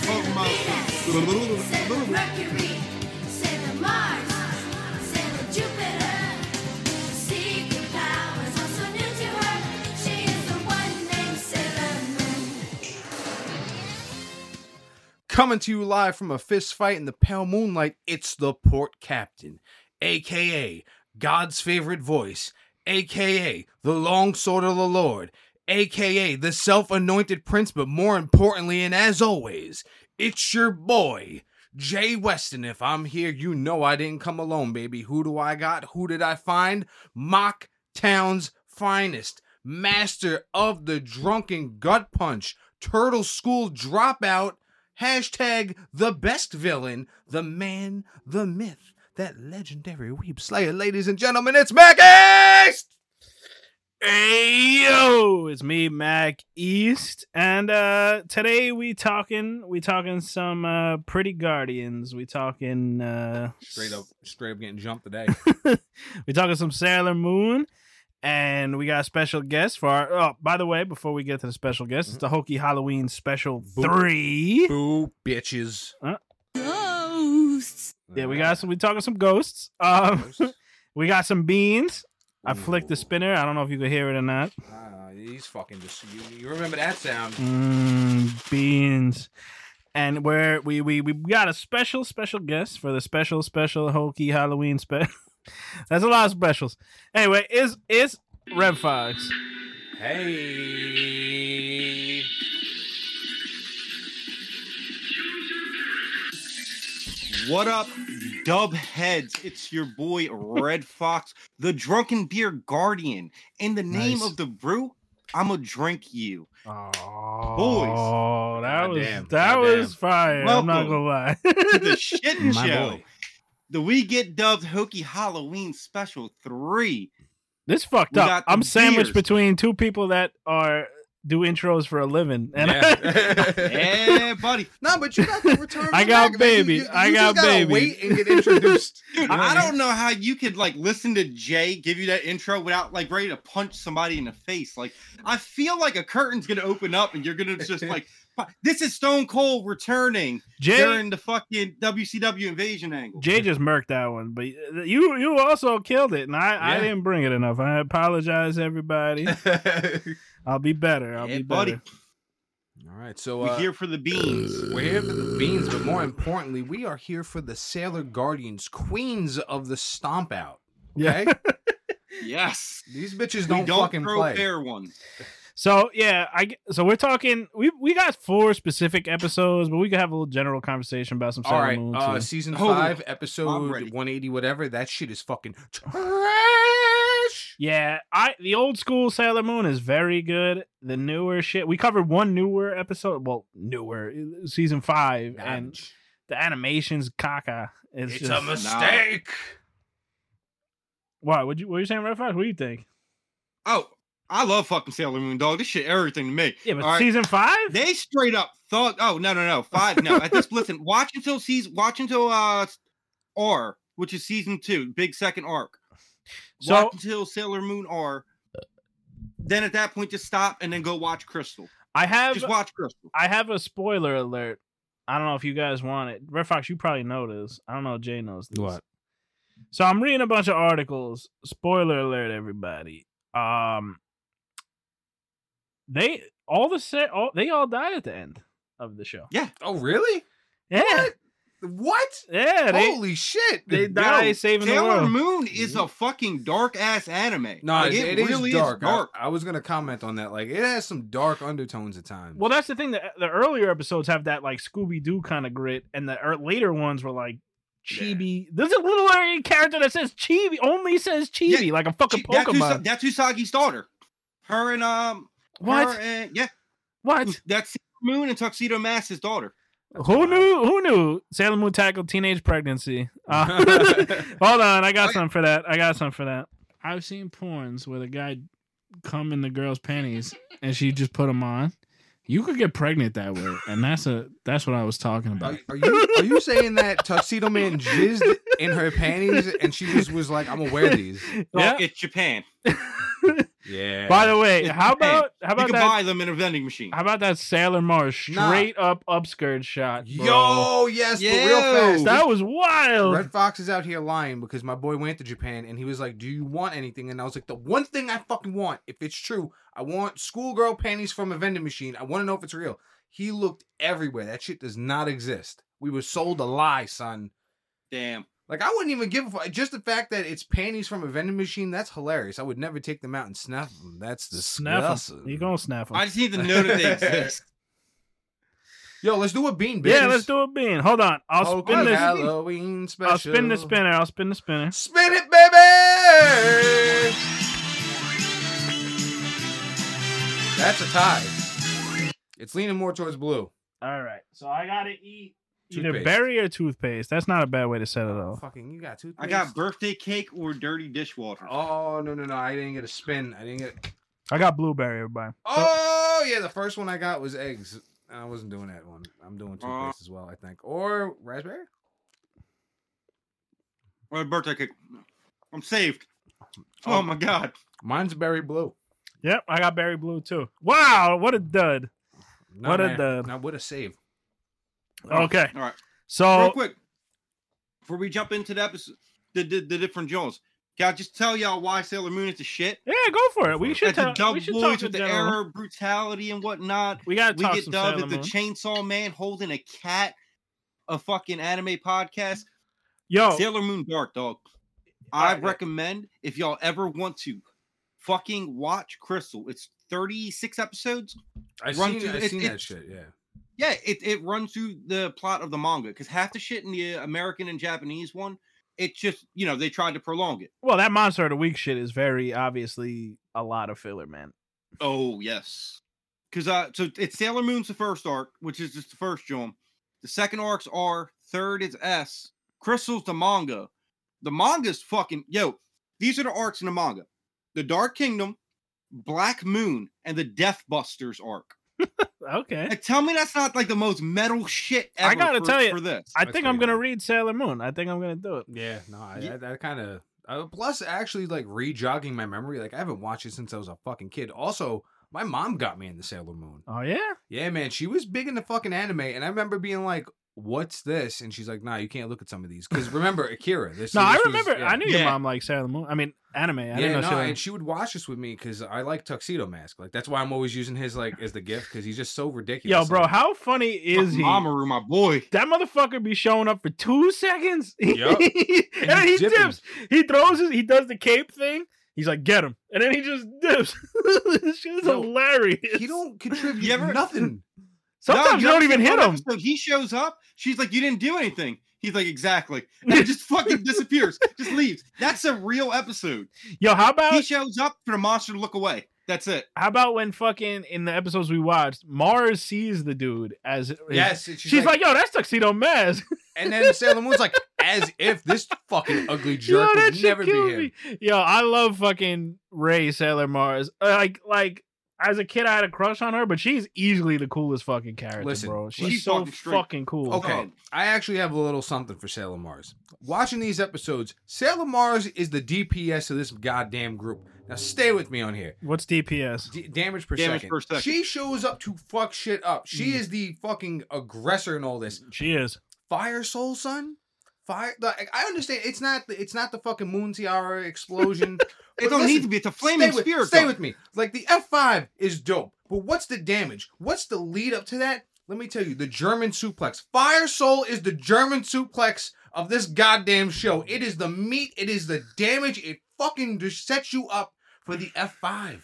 talking about. Sailor Mercury, Sailor Mars, Sailor Jupiter. Secret powers also new to her. She is the one named Sailor Moon. Coming to you live from a fist fight in the pale moonlight, it's the Port Captain, a.k.a. God's favorite voice, a.k.a. the longsword of the Lord, a.k.a. the self-anointed prince, but more importantly, and as always, it's your boy, Jay Weston. If I'm here, you know I didn't come alone, baby. Who do I got? Who did I find? Mock Town's finest, master of the drunken gut punch, turtle school dropout, hashtag the best villain, the man, the myth, that legendary weeb slayer. Ladies and gentlemen, it's Mac East! Hey yo, it's me, Mac East, and today we talking some pretty guardians. We talking Straight up getting jumped today. we talking some Sailor Moon, and we got a special guest for our. Oh, by the way, before we get to the special guest, it's the Hokey Halloween Special 3. Boo, bitches. Ghosts. Yeah, we talking some ghosts. We got some beans. I flicked the spinner. I don't know if you could hear it or not. He's fucking just you remember that sound. Beans. And we got a special guest for the special Hokey Halloween special. That's a lot of specials. Anyway, is Red Fox. Hey. What up, dub heads? It's your boy Red Fox, the Drunken Beer Guardian. In the name of the brew, I'ma drink you. Oh, that Goddamn. was fire. Welcome I'm not gonna lie. to the shitting My show. boy. The We Get Dubbed Hokey Halloween Special 3. This fucked We up. got the I'm sandwiched beers. between two people that do intros for a living, and Yeah, buddy. No, but you got the return. I from got Mac. baby. You I just got gotta baby. Wait and get introduced. Dude, I don't know how you could like listen to Jay give you that intro without like ready to punch somebody in the face. Like, I feel like a curtain's gonna open up and you're gonna just like, this is Stone Cold returning during the fucking WCW invasion angle. Jay just murked that one, but you also killed it, and I Yeah. didn't bring it enough. I apologize, everybody. I'll be better. I'll Yeah, be buddy. better. All right, so We're here for the beans. we're here for the beans, but more importantly, we are here for the Sailor Guardians, queens of the Stomp Out. Okay, Yes. these bitches We don't, don't fucking throw play. fair ones. So yeah, so we're talking. We got 4 specific episodes, but we could have a little general conversation about some All Sailor right, Moon too. season Hold 5, on. I'm episode ready. 180, whatever. That shit is fucking trash. Yeah, the old school Sailor Moon is very good. The newer shit, we covered one newer episode. Well, newer season 5, and Garbage. the animation's caca. It's just, a mistake. What? What you saying, Red Fox? What do you think? Oh, I love fucking Sailor Moon, dog. This shit everything to me. Yeah, but All right. season 5. They straight up thought, oh, no. 5, no. At this, listen, watch until R, which is season 2, big second arc. So Watch until Sailor Moon R. Then at that point, just stop and then go watch Crystal. I have Just watch Crystal. I have a spoiler alert. I don't know if you guys want it. Red Fox, you probably know this. I don't know if Jay knows this. What? So I'm reading a bunch of articles. Spoiler alert, everybody. They all die at the end of the show. Oh, really? Yeah. What? Yeah, Holy shit! they die Yo, saving the Sailor world. Moon is a fucking dark ass anime. No, Like, it is really dark. is dark. I was gonna comment on that. Like, it has some dark undertones at times. Well, that's the thing. The earlier episodes have that like Scooby Doo kind of grit, and the later ones were like chibi. There's a little area character that says chibi, only says chibi, Yeah, like a fucking That's Pokemon. that's Usagi's daughter. Her and What? her and, yeah, What? that's Sailor Moon and Tuxedo Mask's daughter. Who knew? Who knew? Sailor Moon tackled teenage pregnancy. Hold on, I got something for that. I've seen porns where the guy come in the girl's panties and she just put them on. You could get pregnant that way, and that's what I was talking about. Are you saying that Tuxedo Man jizzed in her panties and she just was like, I'm gonna wear these? Well, Yeah. it's Japan. Yeah. By the way, It how depends. about You can that? buy them in a vending machine. How about that Sailor Mars Nah. straight up upskirt shot? Bro? Yo, yes, but real Yo. fast. That was wild. Red Fox is out here lying because my boy went to Japan and he was like, "Do you want anything?" And I was like, "The one thing I fucking want, if it's true, I want schoolgirl panties from a vending machine. I want to know if it's real." He looked everywhere. That shit does not exist. We were sold a lie, son. Damn. Like, I wouldn't even give a fuck. Just the fact that it's panties from a vending machine, that's hilarious. I would never take them out and snuff them. That's Snap disgusting. 'em. You gonna snap them? I just need to know that they exist. Yo, let's do a bean, bitch. Yeah, let's do a bean. Hold on. I'll spin this. Halloween special. I'll spin the spinner. I'll spin the spinner. Spin it, baby! That's a tie. It's leaning more towards blue. All right. So I gotta eat either Toothpaste. berry or toothpaste. That's not a bad way to set it off. Fucking, you got toothpaste? I got birthday cake or dirty dishwater. Oh, no. I didn't get a spin. I didn't get... I got blueberry, everybody. Oh, yeah, the first one I got was eggs. I wasn't doing that one. I'm doing toothpaste as well, I think. Or raspberry? Or birthday cake. I'm saved. Oh my god. Mine's berry blue. Yep, I got berry blue too. Wow, what a dud. No, What a man. dud. Now, what a save. Okay. All right. Real So quick, before we jump into the episode, the different Jones, can I just tell y'all why Sailor Moon is the shit? yeah, go for it. We should At the talk. Dub We should Boys talk with the general. error, brutality, and whatnot. We gotta We talk get some dubbed Sailor as the Moon. Chainsaw Man holding a cat, a fucking anime podcast. Yo, Sailor Moon Dark, dog. I Alright. recommend if y'all ever want to fucking watch Crystal. It's 36 episodes. I've Run seen, through- I've it- seen it- that shit, yeah. Yeah, it runs through the plot of the manga because half the shit in the American and Japanese one, it just, they tried to prolong it. well, that Monster of the Week shit is very obviously a lot of filler, man. Oh, yes. Because so it's Sailor Moon's the first arc, which is just the first John. The second arc's R, third is S. Crystal's the manga. The manga's fucking these are the arcs in the manga. The Dark Kingdom, Black Moon, and the Death Busters arc. Okay. And tell me that's not like the most metal shit ever I gotta tell you, for this. I That's think I'm pretty gonna hard. read Sailor Moon. I think I'm gonna do it. Yeah, no, Yeah. that kind of... plus, actually, like, re-jogging my memory. Like, I haven't watched it since I was a fucking kid. Also, my mom got me into Sailor Moon. Oh yeah. Yeah, man, she was big into fucking anime, and I remember being like, "What's this?" And she's like, "Nah, you can't look at some of these." Because remember, Akira. No, I remember. I knew your Yeah. mom liked Sailor Moon. I mean, anime. I Yeah, didn't know no, Sailor and she would watch this with me because I like Tuxedo Mask. Like, that's why I'm always using his, like, as the gift, because he's just so ridiculous. Yo, bro, Like, how funny is he? Mamoru, my boy. That motherfucker be showing up for 2 seconds, Yup. and then he dipping. dips. He throws he does the cape thing. He's like, get him, and then he just dips. This shit is Yo, hilarious. he don't contribute You ever- nothing. Sometimes you ever don't even seen hit one him. episode, he shows up. She's like, "You didn't do anything." He's like, "Exactly," and it just fucking disappears, just leaves. That's a real episode. Yo, how He about shows up for the monster to look away. That's it. when fucking in the episodes we watched, Mars sees the dude as Yes, and she's like, yo, that's Tuxedo Mask. and then Sailor Moon's like, as if this fucking ugly jerk Yo, that would shit never be killed him. me. Yo, I love fucking Ray Sailor Mars. Like as a kid, I had a crush on her, but she's easily the coolest fucking character, Listen, bro. she's She's so fucking straight. fucking cool. Okay, Oh. I actually have a little something for Sailor Mars. Watching these episodes, Sailor Mars is the DPS of this goddamn group. Now, stay with me on here. What's DPS? Damage per Damage second. per second. She shows up to fuck shit up. She is the fucking aggressor in all this. She is. Fire Soul, son. Fire. Like, I understand. It's not the fucking Moon Tiara explosion. It don't need to be. It's a flaming spirit. Stay gun. with me. Like, the F5 is dope, but what's the damage? What's the lead up to that? Let me tell you, the German suplex. Fire Soul is the German suplex of this goddamn show. It is the meat. It is the damage. It fucking just sets you up for the F5.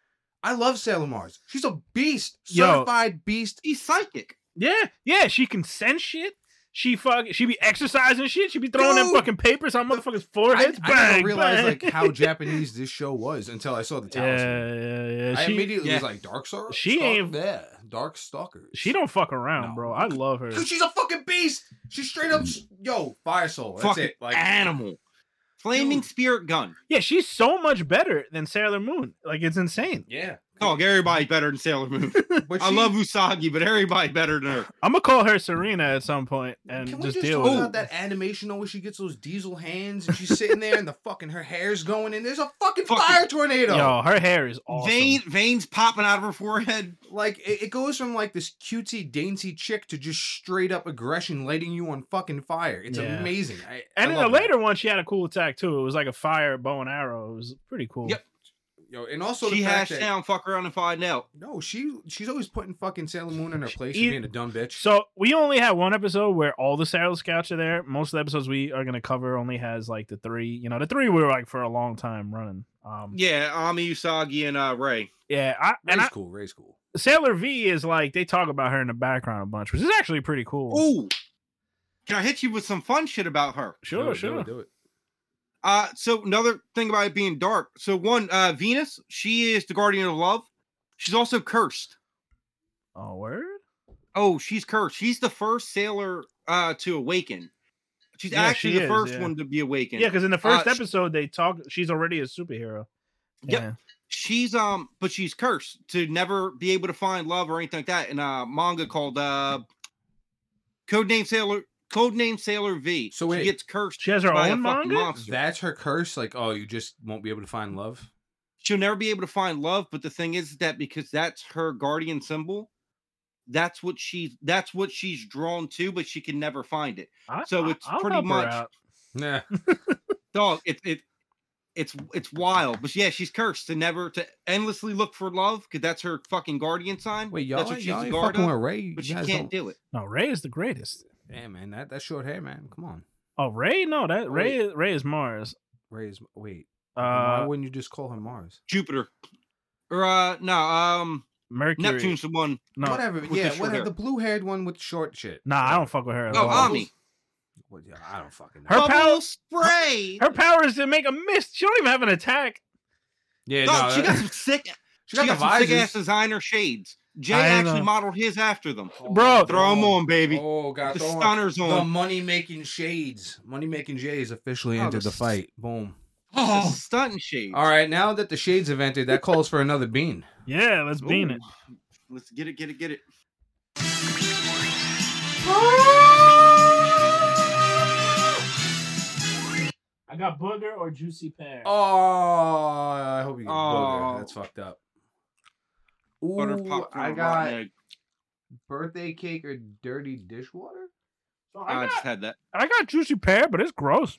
I love Sailor Mars. She's a beast. Yo. Certified beast. He's psychic. Yeah. She can sense shit. She be exercising shit. She be throwing them Dude. fucking papers on motherfuckers' foreheads. I bang, never realized bang. like how Japanese this show was until I saw the talisman. Yeah. I She, immediately was like, Dark Star? She ain't- Yeah, Dark Stalkers. she don't fuck around, No. bro. I love her. Dude, she's a fucking beast. She's straight up, yo, Fire Soul. That's Fucking it. Like, animal. Flaming Dude. spirit gun. Yeah, she's so much better than Sailor Moon. Like, it's insane. yeah, Dog, everybody better than Sailor Moon. But I love Usagi, but everybody better than her. I'm gonna call her Serena at some point and Can we just just deal talk with about it. that animation though, where she gets those diesel hands and she's sitting there and the fucking her hair's going and there's a fucking Fucking- fire tornado. Yo, her hair is awesome. Veins popping out of her forehead. Like it goes from like this cutesy dainty chick to just straight up aggression, lighting you on fucking fire. It's Yeah. amazing. And I in the love that. later one, she had a cool attack too. It was like a fire bow and arrow. It was pretty cool. Yep. Yo, and also She the fact hashed that down, fuck around and find out. no, she's always putting fucking Sailor Moon in her place for E- being a dumb bitch. So we only have one episode where all the Sailor Scouts are there. Most of the episodes we are gonna cover only has like the three. You know, the three were like for a long time running. Yeah, Ami, Usagi, and Ray. Yeah, Ray's cool. Sailor V is like they talk about her in the background a bunch, which is actually pretty cool. Ooh, can I hit you with some fun shit about her? Sure, sure. Do it. So another thing about it being dark. So one, Venus, she is the guardian of love. She's also cursed. Oh, word. Oh, she's cursed. She's the first sailor to awaken. She's Yeah, actually she the is, first yeah. one to be awakened. Yeah, because in the first sh- episode they talk. She's already a superhero. Yep. Yeah. She's but she's cursed to never be able to find love or anything like that in a manga called Codename Sailor V. So she wait. gets cursed. She has her by a own fucking manga? monster. That's her curse. Like, oh, you just won't be able to find love. She'll never be able to find love, but the thing is that because that's her guardian symbol, that's what she's drawn to, but she can never find it. So it's I'll pretty help her much out. Nah. dog. It's wild, but yeah, she's cursed to endlessly look for love because that's her fucking guardian sign. Wait, that's y'all, what she's y'all the ain't guard fucking of, with Ray. but You she guys can't don't- do it. No, Ray is the greatest. Damn, man, that short hair, man. Come on, Oh, Ray? No, that Ray is Mars. Ray's. Wait, why Uh, wouldn't you just call her Mars? Jupiter, or Mercury. Neptune's the one. No, Whatever. with Yeah, the short whatever. hair. The blue-haired one with short shit. nah, I don't fuck with her. At Oh, all. Ami. What, yeah, I don't fucking know. Her Bubble power- spray. Her power is to make a mist. She don't even have an attack. yeah, Dog, no, she got some sick. she got the some sick ass visors. designer shades. Jay I actually know. modeled his after them. Bro, Throw them on, baby. Oh god, The throw 'em on. stunners The on. money-making shades. Money-making Jays officially Oh, entered the the fight. Boom. The stunting shades. All right, now that the shades have entered, that calls for another bean. yeah, let's bean Ooh. it. Let's get it. I got booger or juicy pear. Oh, I hope you get booger. Oh. That's fucked up. Butter Ooh, popcorn. I rotten got egg. birthday cake or dirty dishwater. So I just had that. I got juicy pear, but it's gross.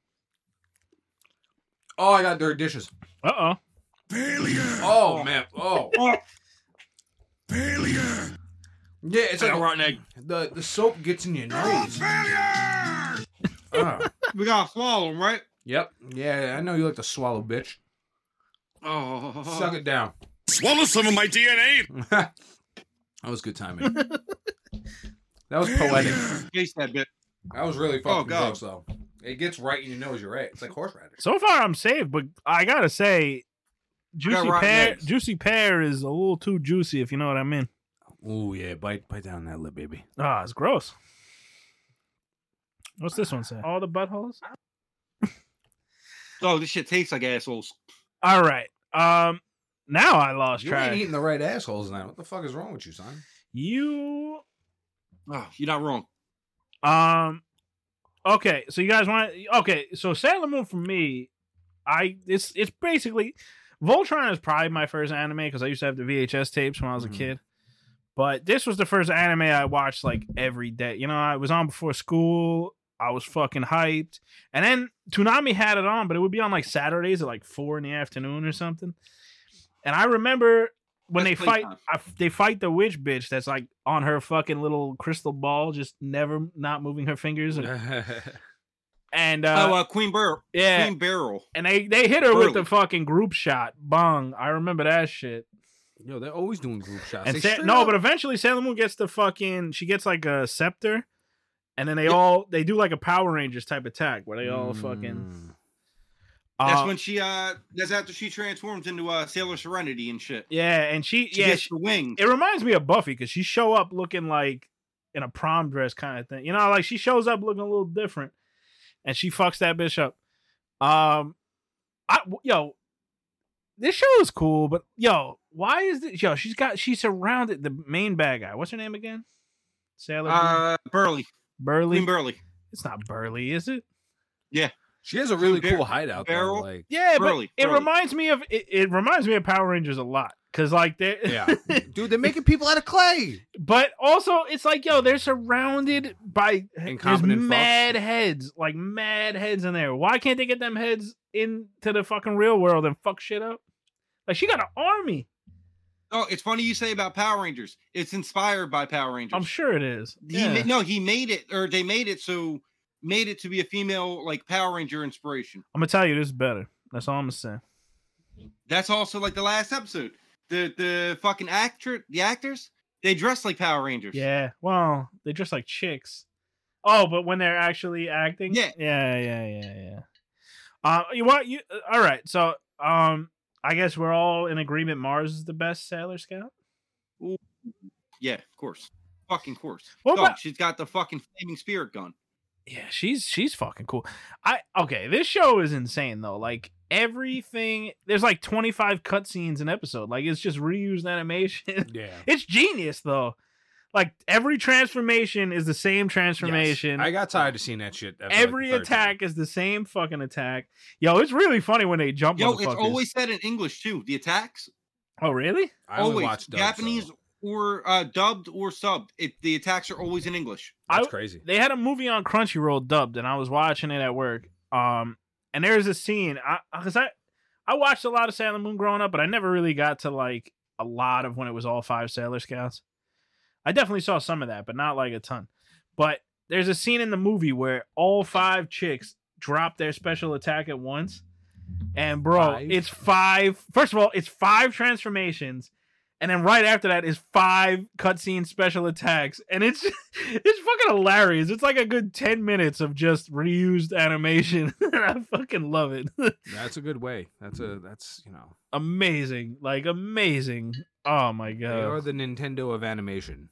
Oh, I got dirty dishes. Uh-oh. Oh man. Oh. Failure! Yeah, it's like I got a rotten egg. the soap gets in your nose. Failure! We gotta swallow them, right? Yep. Yeah, I know you like to swallow, bitch. Oh, Suck it down. Swallow some of my DNA! That was good timing. That was poetic. Taste that bit. That was really fucking God. gross, though. It gets right in your nose. You're right. It's like horseradish. So far, I'm safe, but I gotta say, juicy rotten pear. eggs. Juicy pear is a little too juicy, if you know what I mean. Ooh yeah, bite down that lip, baby. Ah, it's gross. What's this one say? All the buttholes. Oh, this shit tastes like assholes. All right. Now I lost You track. ain't eating the right assholes now. What the fuck is wrong with you, son? You. Oh, you're not wrong. Okay, so you guys want? Okay, so Sailor Moon for me, it's basically Voltron is probably my first anime because I used to have the VHS tapes when I was a Mhm. kid. But this was the first anime I watched like every day. You know, I was on before school. I was fucking hyped, and then Toonami had it on, but it would be on like Saturdays at like 4 p.m. or something. And I remember when That's they fight, playtime. they fight the witch bitch that's like on her fucking little crystal ball, just never not moving her fingers. And Queen Barrel. yeah, Queen Barrel. and they hit her with the Early. fucking group shot. Bong. I remember that shit. Yo, they're always doing group shots. And They straight no, up- but eventually Sailor Moon gets the fucking. She gets like a scepter, and then they do like a Power Rangers type attack where they all fucking. Mm. That's when she that's after she transforms into Sailor Serenity and shit. Yeah, and she She gets the wings. it reminds me of Buffy because she show up looking like in a prom dress kind of thing. You know, like she shows up looking a little different, and she fucks that bitch up. this show is cool, but yo, why is this? Yo, she's surrounded the main bad guy. What's her name again? Sailor Burley. Burley. Queen Burley. It's not Burley, is it? She has a really Bar- cool hideout. Though. barrel? Like, Yeah, Burley, but it Burley. reminds me of it reminds me of Power Rangers a lot because like they yeah, dude, they're making people out of clay. But also, it's like, yo, they're surrounded by there's Incompetent fucks. mad heads in there. Why can't they get them heads into the fucking real world and fuck shit up? Like, she got an army. Oh, it's funny you say about Power Rangers. It's inspired by Power Rangers. I'm sure it is. Yeah. He made it, or they made it to be a female like Power Ranger inspiration. I'm gonna tell you, this is better. That's all I'm gonna say. That's also like the last episode. The fucking actors, they dress like Power Rangers. Yeah. Well, they dress like chicks. Oh, but when they're actually acting, Yeah. Yeah. All right. So, I guess we're all in agreement. Mars is the best Sailor Scout. Yeah, of course. Fucking course. What Dog, about- she's got the fucking flaming spirit gun. Yeah, she's fucking cool. Okay, this show is insane though. Like everything, there's like 25 cutscenes an episode. Like it's just reused animation. Yeah, It's genius though. Like every transformation is the same transformation. I got tired of seeing that shit. after, like, Every the third attack is the same fucking attack. Yo, it's really funny when they jump. Yo, it's motherfuckers. always said in English too. The attacks, Oh, really? time. I only always watched dubs, Japanese so or dubbed or subbed. The attacks are always in English. that's I- crazy. They had a movie on Crunchyroll dubbed, and I was watching it at work. And there's a scene. I watched a lot of Sailor Moon growing up, but I never really got to like a lot of when it was all 5 Sailor Scouts. I definitely saw some of that, but not like a ton. But there's a scene in the movie where all 5 chicks drop their special attack at once. And bro, 5? it's 5. First of all, it's 5 transformations. And then right after that is 5 cutscene special attacks. And it's fucking hilarious. It's like a good 10 minutes of just reused animation. And I fucking love it. That's a good way. That's Amazing. Like amazing. Oh my they are god. the Nintendo of animation.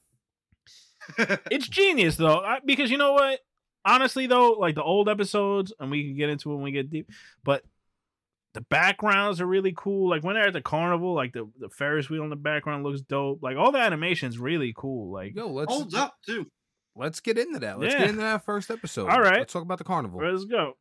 It's genius though. Because you know what? Honestly though, like the old episodes, and we can get into it when we get deep, but the backgrounds are really cool. Like when they're at the carnival, like the Ferris wheel in the background looks dope. Like all the animation's really cool. Like Yo, let's Holds up too. Let's get into that. Let's Yeah. get into that first episode. All right. Let's talk about the carnival. let's go.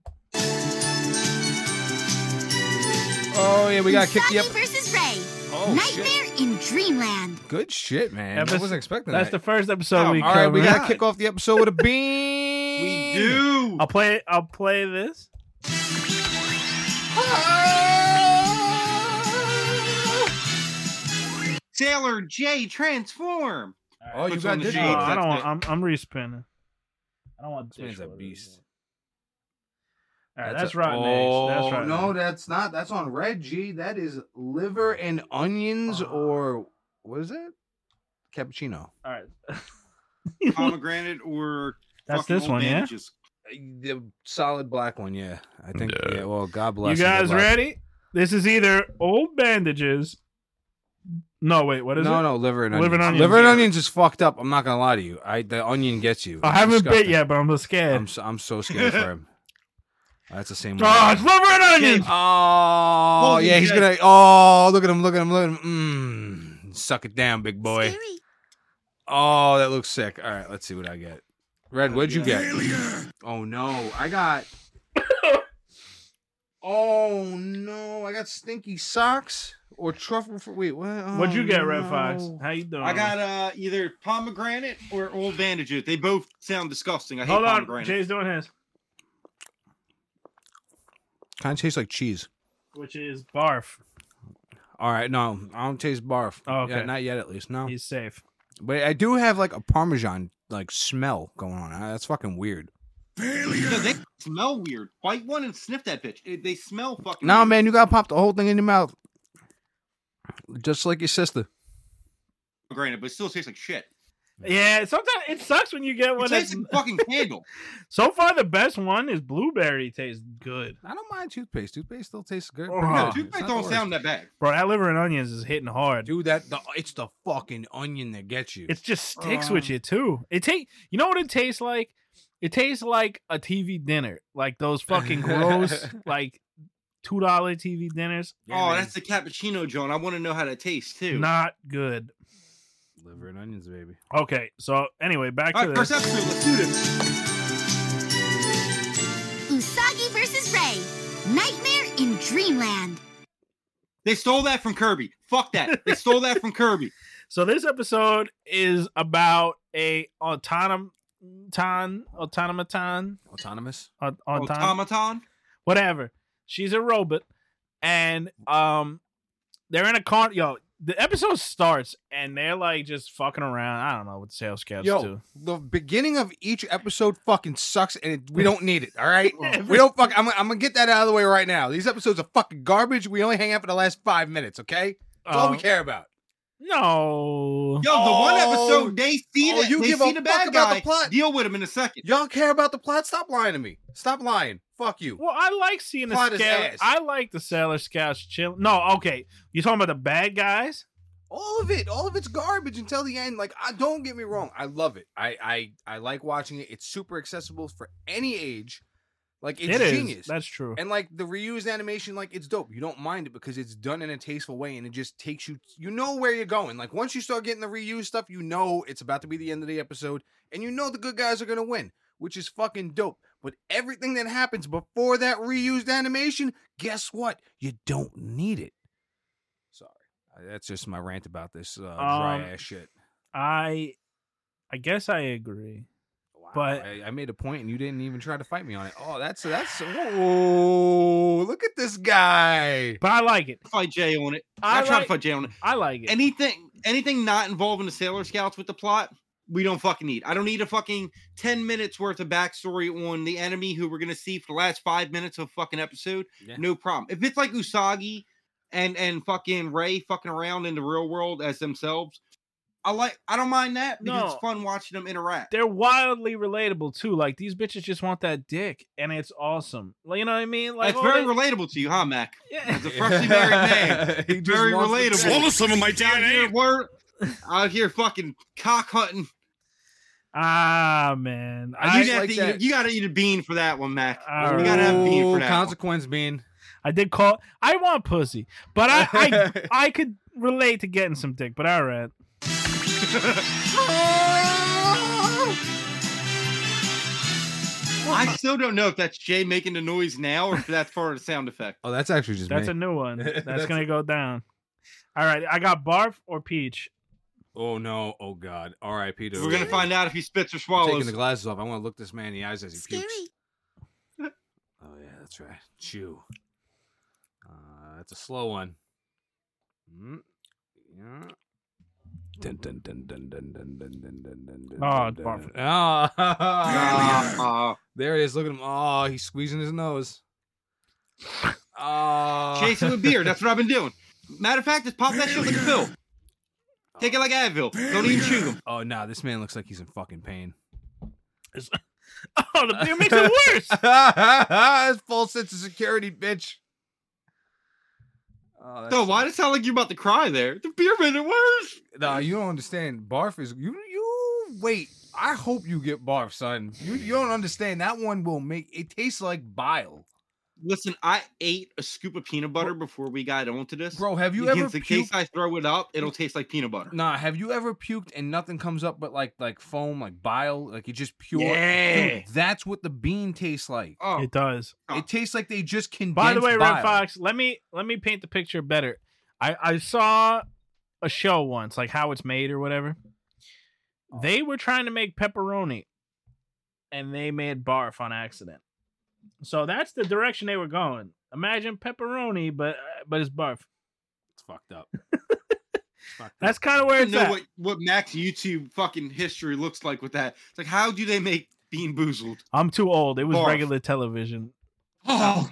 Oh yeah, we gotta kick the Usagi up. versus Ray. Oh shit. Nightmare in Dreamland. Good shit, man. I Epis- wasn't expecting That's the that. first episode we All right, we covered. gotta God. kick off the episode with a beam. We do. I'll play this. Sailor J transform. Oh, you Puts got on the this shades, one. I don't that's want. I'm respinning. I don't want This man's a dishwater. beast. All right, That's that's a- rotten eggs. That's rotten no, eggs. that's not. That's on red. G. That is liver and onions, or what is it? Cappuccino. All right. Pomegranate or That's fucking this old one, yeah. bandages. The solid black one. Yeah, I think. Yeah. Well, God You bless. and guys good luck. ready? This is either old bandages. No, wait. What is it? No, liver and onions. Liver and onions, Liver and yeah. onions is fucked up. I'm not gonna lie to you. The onion gets you. I It's haven't bit disgusting. yet, but I'm scared. I'm so scared for him. That's the same one. Oh, it's liver and onions. Oh, Holy yeah, he's shit. gonna. Oh, look at him! Look at him! Look at him! Suck it down, big boy. Scary. Oh, that looks sick. All right, let's see what I get. Red, what'd you get? Failure. Oh no, I got. Oh no, I got stinky socks or truffle for. Wait, what? What'd you Oh, get, Red no. Fox? How you doing? I got either pomegranate or old bandages. They both sound disgusting. I hate Hold on. pomegranate. Jay's doing his, Kind of tastes like cheese. which is barf. All right, no, I don't taste barf. Oh, okay. Yeah, not yet, at least. No, He's safe. but I do have like a Parmesan like smell going on. That's fucking weird. No, Failure. they smell weird. Bite one and sniff that bitch. They smell fucking Nah, weird. man, you gotta pop the whole thing in your mouth, just like your sister. Pomegranate, but it still tastes like shit. Yeah, sometimes it sucks when you get It one tastes that's. like fucking candle. So far, the best one is blueberry. Tastes good, I don't mind toothpaste. Toothpaste still tastes good. Oh, Pretty No, good. It's toothpaste not the don't worst. sound that bad. bro. That liver and onions is hitting hard. Dude, it's the fucking onion that gets you. It just sticks with you too. You know what it tastes like? It tastes like a TV dinner, like those fucking gross, like $2 TV dinners. Oh, that's the cappuccino, John. I want to know how that tastes too. Not good. Liver and onions, baby. Okay, so anyway, back All to right, this. first episode. Let's do this. Usagi versus Ray. Nightmare in Dreamland. They stole that from Kirby. Fuck that. They stole that from Kirby. So this episode is about a autonomous, Automaton. whatever. She's a robot, and they're in a car. Yo, the episode starts and they're like just fucking around. I don't know what the sales scouts do. The beginning of each episode fucking sucks, and we don't need it. All right, we don't fuck. I'm gonna get that out of the way right now. These episodes are fucking garbage. We only hang out for the last 5 minutes. Okay, that's all we care about. No. Yo, the one episode they see Oh, that you they give see a the fuck bad about the guy. plot. Deal with him in a second. Y'all care about the plot? Stop lying to me. Stop lying. Fuck you. Well, I like seeing the Plot is Sailor. ass. I like the Sailor Scouts chill. No, okay. You talking about the bad guys? All of it's garbage until the end. Like, don't get me wrong, I love it. I like watching it. It's super accessible for any age. Like, it's It is. genius. That's true. And like the reused animation, like it's dope. You don't mind it because it's done in a tasteful way, and it just takes you. You know where you're going. Like once you start getting the reused stuff, you know it's about to be the end of the episode, and you know the good guys are gonna win, which is fucking dope. But everything that happens before that reused animation, guess what? You don't need it. Sorry, that's just my rant about this dry ass shit. I guess I agree. Wow, But- I made a point and you didn't even try to fight me on it. Oh, that's whoa! Look at this guy. But I like it. Fight Jay on it. I I try to like- fight Jay on it. I like it. Anything not involving the Sailor Scouts with the plot, we don't fucking need. I don't need a fucking 10 minutes worth of backstory on the enemy who we're gonna see for the last 5 minutes of fucking episode. Yeah. No problem. If it's like Usagi and fucking Ray fucking around in the real world as themselves, I don't mind that because No. it's fun watching them interact. They're wildly relatable too. Like these bitches just want that dick, and it's awesome. Like, you know what I mean? Like It's all very that- relatable to you, huh, Mac? Yeah. As a freshly married man, He just very wants to- relatable. Swallow some of my Out here, DNA. out here fucking cock hunting. Ah man, I You just have like to that. you gotta eat a bean for that one, Mac. All You gotta have a bean for Ooh, that. consequence bean. I did call. I want pussy, but I could relate to getting some dick. But all right. I still don't know if that's Jay making the noise now or if that's part of the sound effect. Oh, that's actually just That's me. a new one. That's, That's- gonna go down. All right, I got barf or peach. Oh no! Oh god! R.I.P. to. We're gonna find out if he spits or I'm swallows. taking the glasses off. I want to look this man in the eyes as he Scary. pukes. Oh yeah, that's right. Chew. That's a slow one. Mm. Yeah. Dun, dun, dun, dun, dun, dun, dun, dun, dun, dun, dun, Oh, dun, barf. dun. Uh, There it is. Look at him. Oh, he's squeezing his nose. chasing with beer. That's what I've been doing. Matter of fact, just pop that shit like a pill. Take it like Advil. Don't even chew them. Oh no, this man looks like he's in fucking pain. Oh, the beer makes it worse. It's full sense of security, bitch. Oh, that's So why does it sound like you're about to cry there? The beer made it worse. No, you don't understand. Barf is you wait. I hope you get barf, son. You don't understand. That one will make it taste like bile. Listen, I ate a scoop of peanut butter before we got onto this. Bro, have you ever in case puked? I throw it up, it'll taste like peanut butter. Nah, have you ever puked and nothing comes up but like foam, like bile, like you just pure? Yeah. Dude, that's what the bean tastes like. Oh, It does. It tastes like they just condensed By the way, bile. Red Fox, let me paint the picture better. I saw a show once, like How It's Made or whatever. They were trying to make pepperoni, and they made barf on accident. So that's the direction they were going. Imagine pepperoni, but it's barf. It's fucked up. It's fucked up. That's kind of where I it's know at. what Mac's YouTube fucking history looks like with that. It's like, how do they make Bean Boozled? I'm too old. It was Barf. regular television. Oh,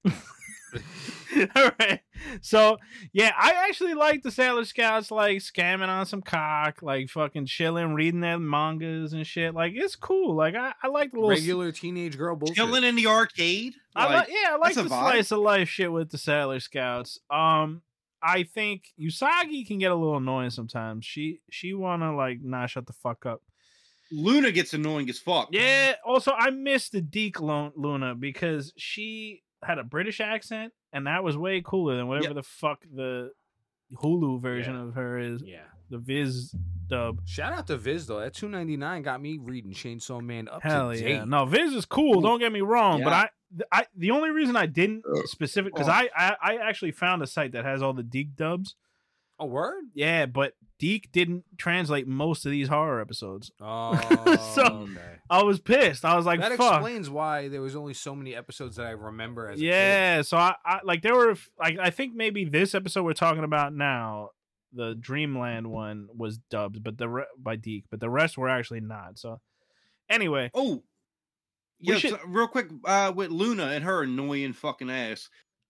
All right. So yeah, I actually like the Sailor Scouts like scamming on some cock, like fucking chilling, reading their mangas and shit. Like it's cool. Like I like the little regular teenage girl bullshit. chilling in the arcade. I like I like that's the a vibe. slice of life shit with the Sailor Scouts. I think Usagi can get a little annoying sometimes. She wanna like not shut the fuck up. Luna gets annoying as fuck. Yeah. Also, I miss the Deke Luna because she had a British accent, and that was way cooler than whatever Yep. the fuck the Hulu version of her is. Yeah. The Viz dub. Shout out to Viz though. That $2.99 got me reading Chainsaw Man up Hell to yeah. date. No, Viz is cool. Don't get me wrong, Yeah. but I the only reason I didn't specific because Oh. I actually found a site that has all the Deke dubs. A word? Yeah, but Deke didn't translate most of these horror episodes. Oh, So- okay. I was pissed. I was like, That fuck. explains why there was only so many episodes that I remember as a kid. Yeah, so I like there were like I think maybe this episode we're talking about now, the Dreamland one was dubbed, but by Deke, but the rest were actually not. So anyway, Oh, We yeah. should- So real quick, with Luna and her annoying fucking ass.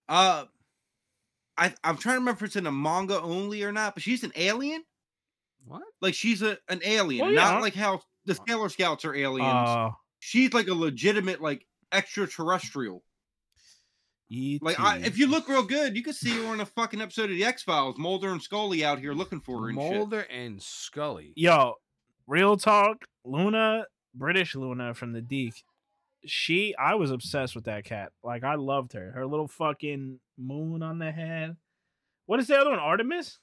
I'm trying to remember if it's in a manga only or not, but she's an alien. What? Like she's an alien, Well, yeah. not like how the Sailor Scouts are aliens. She's like a legitimate like extraterrestrial. Like E.T.. if you look real good, you can see her in a fucking episode of the X Files. Mulder and Scully out here looking for her and shit. Mulder and Scully. Yo, real talk, Luna, British Luna from the Deke. I was obsessed with that cat. Like I loved her. Her little fucking moon on the head. What is the other one? Artemis?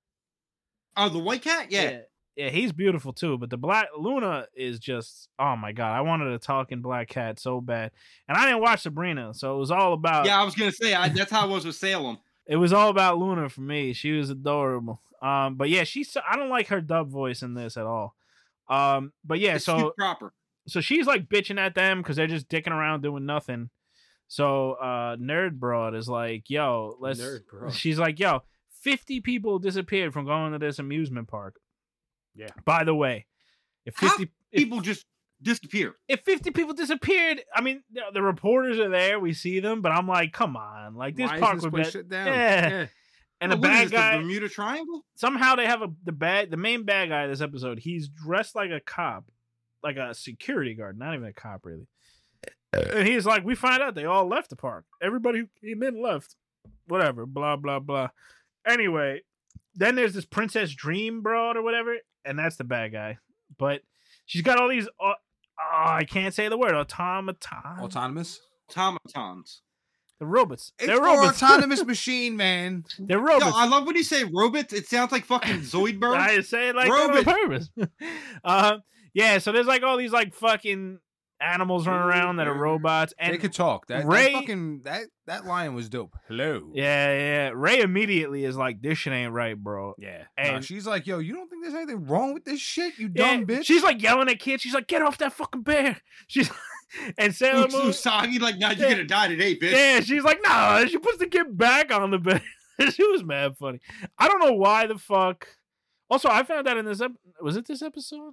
Oh, the white cat? Yeah. Yeah, he's beautiful too. But the black Luna is just, oh my god, I wanted a talking black cat so bad. And I didn't watch Sabrina, so it was all about. Yeah, I was gonna say that's how I was with Salem. It was all about Luna for me. She was adorable. But yeah, I don't like her dub voice in this at all. But yeah, It's so too proper. so she's like bitching at them because they're just dicking around doing nothing. So Nerd Broad is like, yo, let's. Nerd Broad. She's like, yo, 50 people disappeared from going to this amusement park. Yeah. By the way, if How 50 People just disappear. if 50 people disappeared, I mean, the reporters are there, we see them, but I'm like, come on, like this Why park is would this be. place shut down? Yeah. And the What is bad this, guy the Bermuda Triangle? somehow they have the main bad guy of this episode. He's dressed like a cop, like a security guard, not even a cop really. And he's like, we find out they all left the park. Everybody who came in left. Whatever, blah blah blah. Anyway, then there's this Princess Dream broad or whatever, and that's the bad guy. But she's got all these. I can't say the word. Autonomous? Automatons. The robots. It's They're for robots. autonomous machine, man. They're Yo, robots. I love when you say robots. It sounds like fucking Zoidberg. I say it like Robots. that on purpose. Yeah, so there's like all these like fucking animals running around that are robots, and They could talk. Ray- That line was dope. Hello. yeah. Ray immediately is like, "This shit ain't right, bro." Yeah. And- She's like, yo, you don't think there's anything wrong with this shit, you Yeah, dumb bitch? she's like yelling at kids. She's like, "Get off that fucking bear!" She's and Sailor Moon. Usagi, like, nah, you're Yeah. gonna die today, bitch. Yeah, she's like, "No." She puts the kid back on the bed. She was mad funny. I don't know why the fuck. Also, I found out in this was it this episode?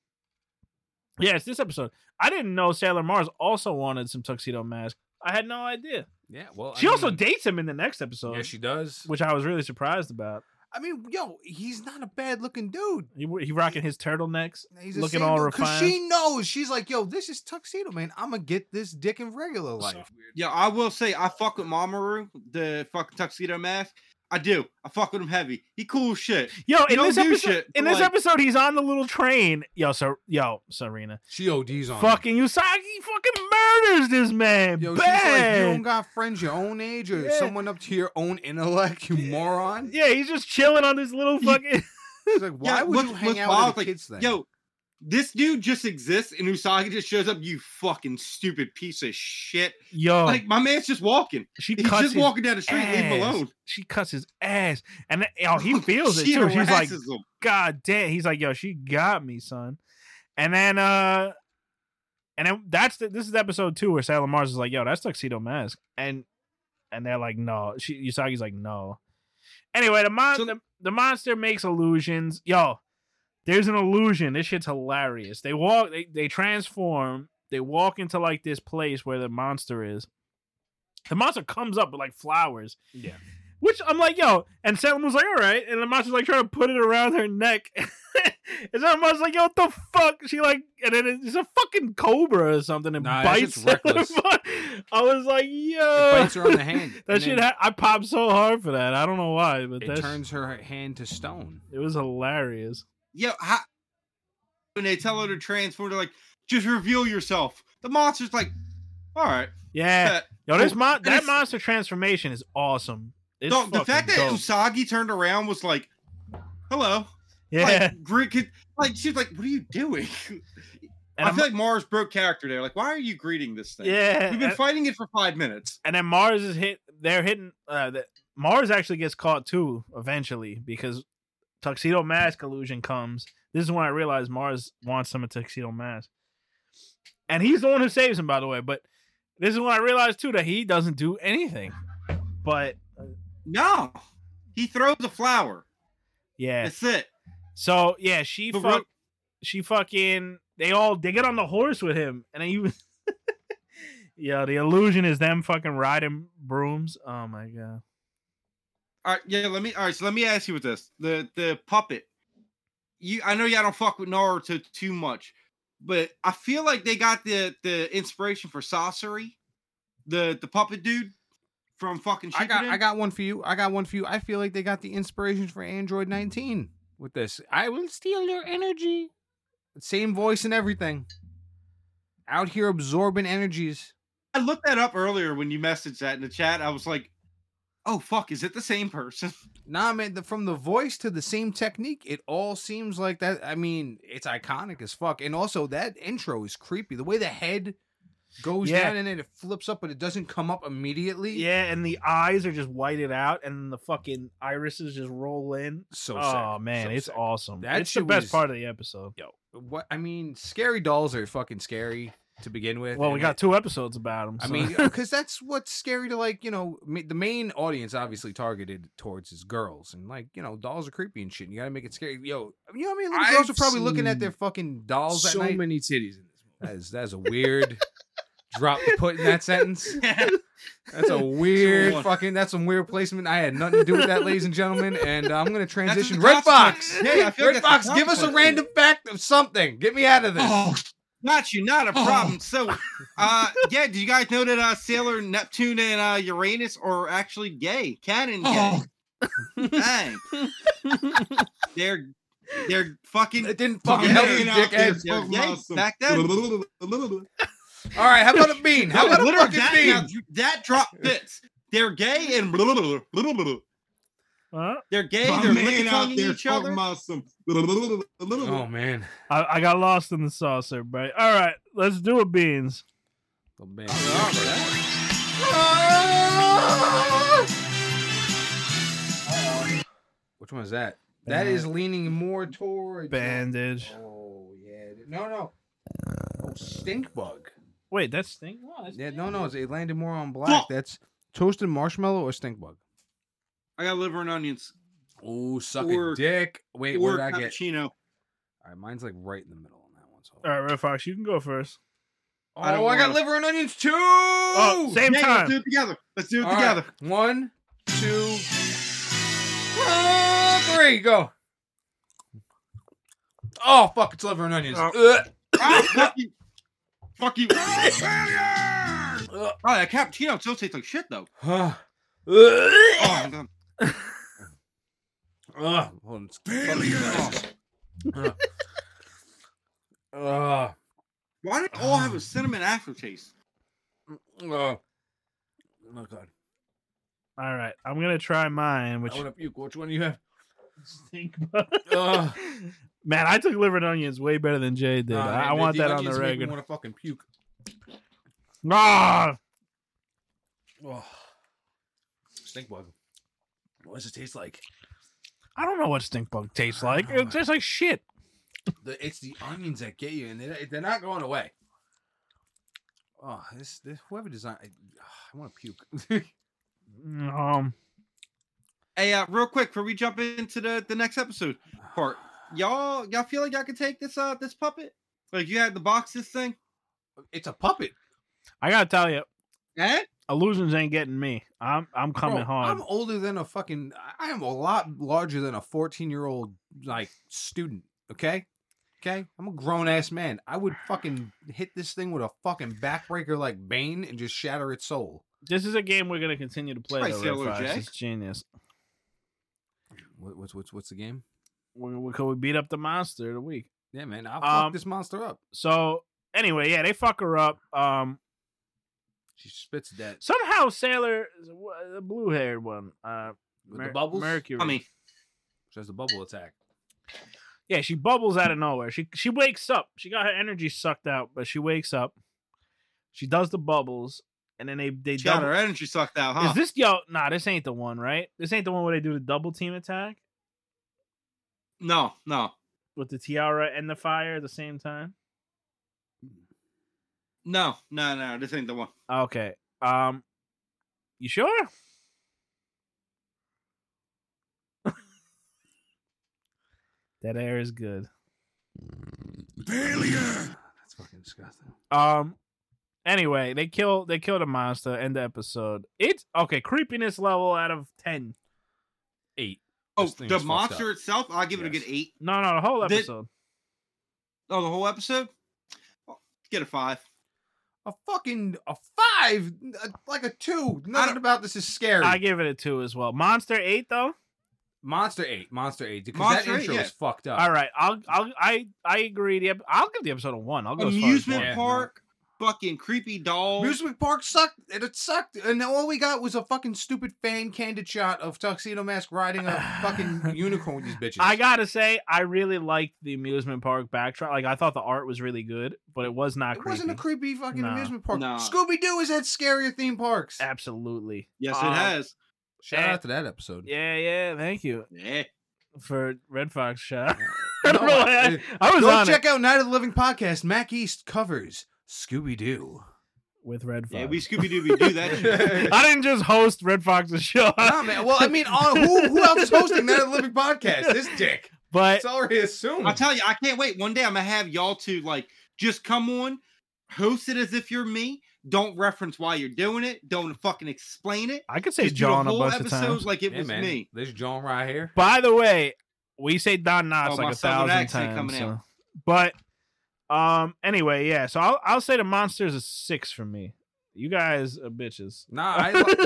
Yeah, it's this episode. I didn't know Sailor Mars also wanted some Tuxedo Mask. I had no idea. Yeah, well, She also dates him in the next episode, Yeah, she does. which I was really surprised about. I mean, yo, he's not a bad looking dude. He rocking his turtlenecks, He's a looking same all dude, 'cause refined. she knows. She's like, yo, this is Tuxedo Man. I'm gonna get this dick in regular life. Yeah, I will say I fuck with Mamoru, the fucking Tuxedo Mask. I do. I fuck with him heavy. He cool as shit. Yo, He in don't this do episode, shit, in but, this like- episode, he's on the little train. Yo, Serena, She ODs on. fucking Usagi, fucking murders this man. Yo, she's like, you Bad. don't got friends your own age or Yeah. someone up to your own intellect, you moron. Yeah, he's just chilling on this little fucking. She's like, why Yeah, would you hang out wild, with the like, kids then? Yo, this dude just exists and Usagi just shows up, you fucking stupid piece of shit. Yo, Like, my man's just walking. she He's cuts just his walking down the street, leave him ass. alone. She cuts his ass, and he feels it She too. She's like, harasses him. God damn. He's like, yo, she got me, son. And then this is episode 2 where Sailor Mars is like, yo, that's Tuxedo Mask. And they're like, no. Usagi's like, no. Anyway, the monster makes illusions. Yo, there's an illusion. This shit's hilarious. They transform, they walk into like this place where the monster is. The monster comes up with like flowers. Yeah. Which I'm like, yo, and Sailor Moon's like, all right, and the monster's like trying to put it around her neck, and Sailor Moon's like, yo, what the fuck? She like, and then it's a fucking cobra or something and Nah, that bites shit's Sailor reckless. Moon. I was like, It yo, bites her on the hand. that and shit. then I popped so hard for that. I don't know why, but it turns her hand to stone. it was hilarious. Yeah, when they tell her to transform, they're like, just reveal yourself. The monster's like, All right. Yeah. Bet. Yo, this And that it's- monster transformation is awesome. It's No, the fucking fact that dope. Usagi turned around was like, "Hello." Yeah. Like, she was like, "What are you doing?" And I feel like Mars broke character there. Like, why are you greeting this thing? yeah. We've been fighting it for 5 minutes. And then Mars is hit. They're hitting. Mars actually gets caught too eventually because Tuxedo Mask illusion comes. This is when I realized Mars wants some of Tuxedo Mask, and he's the one who saves him, by the way. But this is when I realized too that he doesn't do anything. But No, he throws a flower. yeah, That's it. so yeah, she The fuck. She fucking. They get on the horse with him, and then you. Yeah, the illusion is them fucking riding brooms. Oh my god. All right, yeah. So let me ask you with this: the puppet. I know y'all don't fuck with Naruto too much, but I feel like they got the inspiration for Sasori, the puppet dude from fucking Shippuden. I got one for you. I feel like they got the inspiration for Android 19 with this. I will steal your energy. Same voice and everything. Out here absorbing energies. I looked that up earlier when you messaged that in the chat. I was like, "Oh fuck, is it the same person?" Nah, man, from the voice to the same technique, it all seems like that. I mean, it's iconic as fuck. And also, that intro is creepy. The way the head goes Yeah. down and then it flips up, but it doesn't come up immediately. Yeah, and the eyes are just whited out, and the fucking irises just roll in. So Oh sick. man, So it's sick. awesome. That It's the shit best was- part of the episode. Yo, what I mean, scary dolls are fucking scary to begin with. Well, and we got 2 episodes about them. I mean, because that's what's scary to the main audience obviously targeted towards is girls, and dolls are creepy and shit. And you gotta make it scary. Yo, you know what I mean? Little girls I've are probably looking at seen their fucking dolls at so night. many titties in this movie. That is a weird drop to put in that sentence. That's a weird Sure. fucking. That's some weird placement. I had nothing to do with that, ladies and gentlemen. And I'm gonna transition. the Redbox. consequence. Yeah, I feel like that's the Redbox, give us a consequence. random fact of something. Get me out of this. Oh, got you, not a problem. So, yeah, did you guys know that Sailor Neptune and Uranus are actually gay? Canon gay. Dang. They're fucking. It didn't fucking help you, dickhead. They're gay back then. All right, how about a bean? How about a Literally, fucking that, bean? that drop fits. They're gay and Huh? they're gay. They're licking tonguing each other. Oh man. I got lost in the sauce, everybody. All right, let's do it, beans. Oh, man. Which one is that? That is leaning more towards Bandage. Oh yeah. No. Oh, stink bug. Wait, that's stink. No, that's Yeah, no, it landed more on black. Fuck. That's toasted marshmallow or stink bug. I got liver and onions Oh, suck Or- a dick. Wait, or what did I get? cappuccino. All right, mine's like right in the middle on that one. So. all right, Red Fox, you can go first. Oh, I I, don't got wanna- liver and onions too. Oh, same Yeah, time. let's do it together. Let's do it All together. right, 1, 2, 3, go. Oh fuck! It's liver and onions. Oh. Ugh. Ah, fuck you. Fuck you. Ugh. Oh, that cappuccino still tastes like shit though. Ugh. Oh my god. Ugh. Hold on, it's- Ugh. Ugh. Why do they all have a cinnamon aftertaste? Ugh. Oh god. All right, I'm gonna try mine. Which I want to puke. Which one do you have? stink bug. Ugh. Man, I took liver and onions way better than Jay did. Nah, I man, want that on onions the make me regular. want to fucking puke. Ah, Oh. Stink bug. What does it taste like? I don't know what stink bug tastes like. It tastes like shit. It's the onions that get you, and they're not going away. Oh, this whoever designed, I want to puke. Hey, real quick before we jump into the next episode part, y'all feel like y'all can take this this puppet? Like you had the box this thing? It's a puppet. I gotta tell you, Eh? illusions ain't getting me. I'm coming Bro, hard. I'm older than a fucking. I am a lot larger than a 14-year-old like student. Okay. I'm a grown ass man. I would fucking hit this thing with a fucking backbreaker like Bane and just shatter its soul. This is a game we're gonna continue to play. Right, though, Red Sailor Fox. J. It's genius. What's the game? We beat up the monster of the week. Yeah, man. I'll fuck Um, this monster up. So anyway, yeah, they fuck her up. She spits dead. Somehow Sailor, the blue-haired one, With the bubbles? Mercury. I mean, She has the bubble attack. yeah, she bubbles out of nowhere. She wakes up. She got her energy sucked out, but she wakes up. She does the bubbles, and then they she got double. her energy sucked out, huh? Is this Nah, this ain't the one, right? This ain't the one where they do the double team attack No. with the tiara and the fire at the same time. No. This ain't the one. Okay. You sure? That air is good. Failure. That's fucking disgusting. Anyway, they kill the monster. End the episode. It's okay. Creepiness level out of 10. 8. Oh, This thing the is fucked monster up. itself, I'll give it a Yes. good 8. No, the whole Did- episode. Oh, the whole episode? Get a 5. A 5, like a 2. Nothing about this is scary. I give it a 2 as well. Monster 8 though. Monster 8, because that Monster 8, intro yeah. is fucked up. All right, I agree. I'll give the episode a 1. I'll go as far as Amusement 1. Yeah. park, fucking creepy doll. Amusement Park sucked, and it sucked, and all we got was a fucking stupid fan candid shot of Tuxedo Mask riding a fucking unicorn with these bitches. I gotta say, I really liked the amusement park backdrop. Like, I thought the art was really good, but it was not it creepy. wasn't a creepy fucking No. amusement park. No. Scooby Doo has had scarier theme parks. Absolutely. Yes, it Um, has. Shout out to that episode. Yeah. Thank you Yeah. for Red Fox shout. No, I was Go on check it out Night of the Living podcast. Mac East covers Scooby Doo. with Red Fox. Yeah, we Scooby Doo do that shit. I didn't just host Red Fox's show, Nah, man. Well, I mean, who else is hosting Night of the Living podcast? This dick. but It's already assumed. I'll tell you, I can't wait. One day I'm gonna have y'all to like just come on, host it as if you're me. Don't reference why you're doing it. Don't fucking explain it. I could say Just do the John a whole bunch of episode times. like it Yeah, was man. me. This John right here. By the way, we say Don Knotts Oh, like my 1,000 southern accent times. coming out. But anyway, yeah. So I'll say the monster's a 6 for me. You guys are bitches. Nah,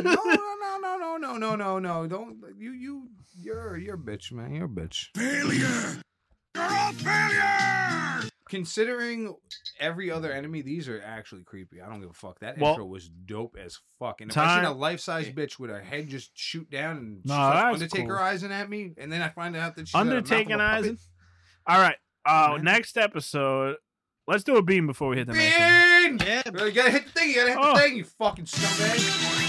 no. Don't you're a bitch, man. You're a bitch. Failure. You're all failure. Considering every other enemy, these are actually creepy. I don't give a fuck. That Well- intro was dope as fuck. And if I seen Time- a life-size bitch with her head just shoot down and she's No, like that's Undertaker cool. eyes at me, and then I find out that she's got a mouth of a Undertaking eyes. puppet. All right. man. Next episode. Let's do a beam before we hit the next one. Bean! Yeah. You gotta hit the thing. You gotta hit Oh. the thing. You fucking scumbag.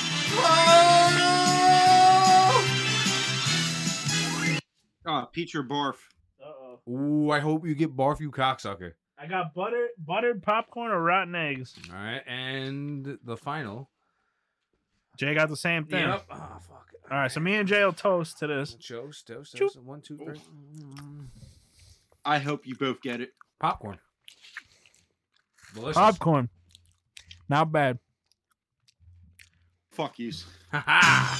Oh! Peach or barf. Uh-oh. Ooh, I hope you get barf, you cocksucker. I got buttered popcorn or rotten eggs. All right, and the final. Jay got the same thing. Yep. Oh fuck. All right, so me and Jay will toast to this. Toast. Choop. 1, 2, 3. I hope you both get it. Popcorn. Delicious. Popcorn. Not bad. Fuck yous. Ha ha.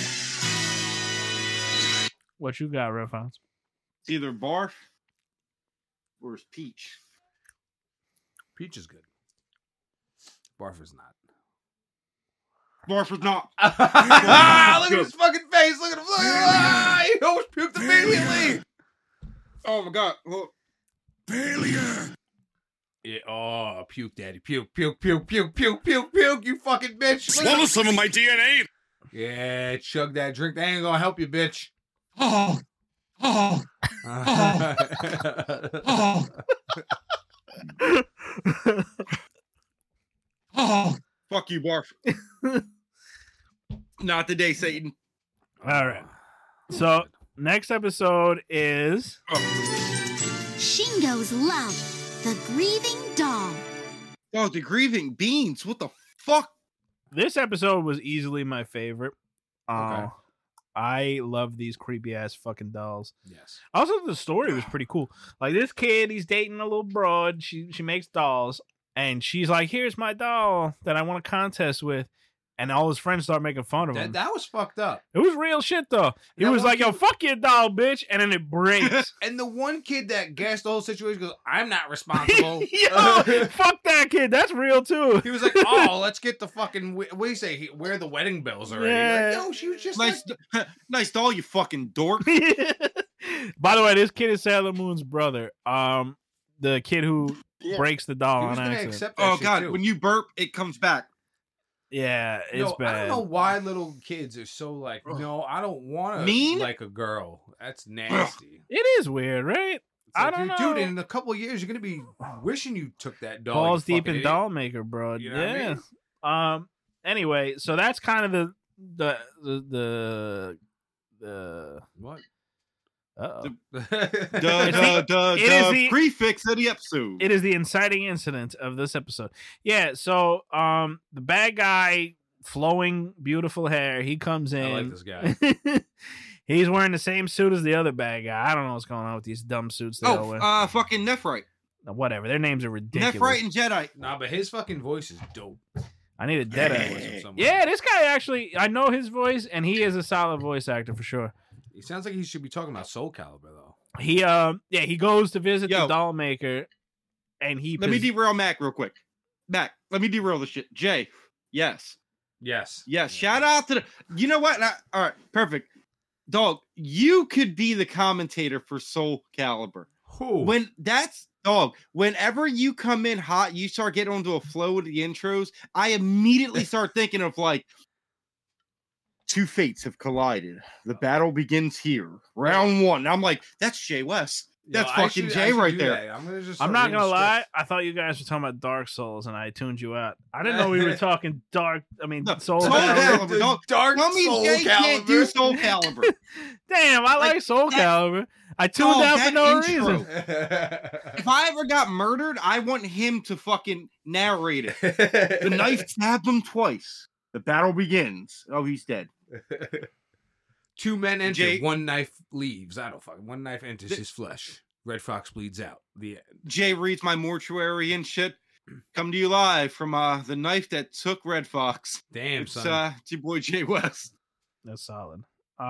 What you got, Red Fox? It's either barf or it's peach. Peach is good. Barf is not. Barf is not. Look at his fucking face. Look at him. He almost puked immediately. Oh my god. Well, Failure. Yeah, oh, puke, daddy. Puke. You fucking bitch. Look Swallow at some of my DNA. yeah, chug that drink. That ain't gonna help you, bitch. Oh. Oh. fuck you, barf. Not today, Satan. All right. So next episode is Shingo's love, the grieving doll. Oh, the grieving beans. What the fuck? this episode was easily my favorite. Okay. I love these creepy ass fucking dolls. Yes. Also, the story was pretty cool. Like this kid, he's dating a little broad. She makes dolls, and she's like, "Here's my doll that I want to contest with." And all his friends start making fun of him. That was fucked up. It was real shit though. He That was one like, "Yo, kid- fuck your doll, bitch," and then it breaks. And the one kid that gassed the whole situation goes, "I'm not responsible." Yo, fuck that kid. That's real too. He was like, "Oh, let's get the fucking what do you say? Wear the wedding bells already." Yeah. Like, no, she was just Nice, like, nice doll, you fucking dork. By the way, this kid is Sailor Moon's brother. The kid who Yeah. breaks the he doll was on gonna accident. accept that Oh shit, god, too. when you burp, it comes back. Yeah, it's Yo, bad. I don't know why little kids are so like, no, I don't want to Mean? like a girl. That's nasty. It is weird, right? It's like, I don't know. dude, in a couple of years, you're gonna be wishing you took that doll. Balls you deep fucking in idiot. doll maker, bro. You know what I yeah. mean? Anyway, so that's kind of the What? uh-oh. The the- prefix of the episode. It is the inciting incident of this episode. Yeah, so the bad guy, flowing beautiful hair, he comes in. I like this guy. He's wearing the same suit as the other bad guy. I don't know what's going on with these dumb suits they all wear. Fucking Nephrite. Whatever. Their names are ridiculous. Nephrite and Jedi. Nah, but his fucking voice is dope. I need a dead Voice eye. of someone. Yeah, this guy actually, I know his voice, and he is a solid voice actor for sure. He sounds like he should be talking about Soul Calibur though. He goes to visit the Yo. doll maker, and he Let me derail Mac real quick. Mac, let me derail this shit. Jay, yes. Yes. Yes. Shout out to the. You know what? All right. Perfect. Dog, you could be the commentator for Soul Calibur. Who? When that's dog, whenever you come in hot, you start getting onto a flow with the intros. I immediately start thinking of like, two fates have collided. The battle begins here. Round one. I'm like, that's Jay West. That's I fucking should- Jay I should right do there. that. I'm gonna just. I'm start not reading gonna lie. scripts. I thought you guys were talking about Dark Souls, and I tuned you out. I didn't know we were talking Dark. I mean, No, Soul Soul Calibur. Calibur. Don't Dark tell me Soul Jay can't do Calibur. Soul Calibur. Damn, I like Soul that- Calibur. I tuned Dog, out for that no intro. reason. If I ever got murdered, I want him to fucking narrate it. The knife stabbed him twice. The battle begins. Oh, he's dead. Two men enter, Jay- one knife leaves. I don't fucking. One knife enters his flesh. Red Fox bleeds out. The end. Jay reads my mortuary and shit. Come to you live from the knife that took Red Fox. Damn, It's son. it's your boy Jay West. That's solid.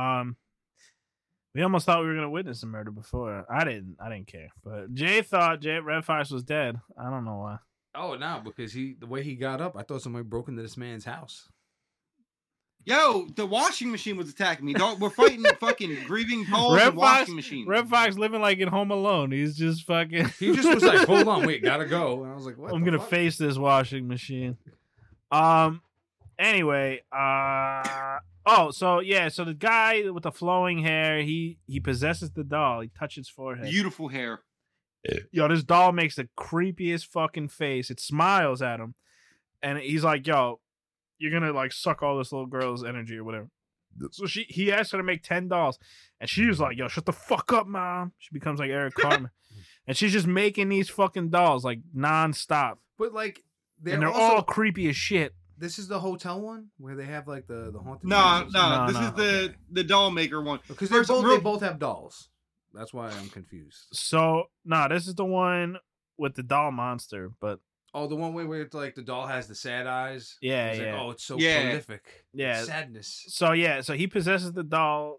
We almost thought we were gonna witness a murder before. I didn't care, but Jay thought Red Fox was dead. I don't know why. Oh no, because the way he got up, I thought somebody broke into this man's house. Yo, the washing machine was attacking me. Dog, we're fighting fucking grieving dolls Red and Fox- washing machines. Red Fox living like in Home Alone. He's just fucking. He just was like, "Hold on, wait, gotta go." And I was like, "What?" I'm the gonna fuck? face this washing machine. Anyway, so the guy with the flowing hair, he possesses the doll. He touches his forehead. Beautiful hair. Yo, this doll makes the creepiest fucking face. It smiles at him, and he's like, "Yo, you're gonna like suck all this little girl's energy or whatever." So he asked her to make 10 dolls, and she was like, "Yo, shut the fuck up, mom." She becomes like Eric Cartman, and she's just making these fucking dolls like nonstop, But like, and they're also, all creepy as shit. This is the hotel one where they have like the haunted. No, houses? no, this no. is the doll maker one. Because First, they real- both have dolls. That's why I'm confused. So this is the one with the doll monster, but Oh, the one where it's like the doll has the sad eyes. Yeah, It's yeah. Like, oh, it's so Yeah. prolific. Yeah. Sadness. so he possesses the doll.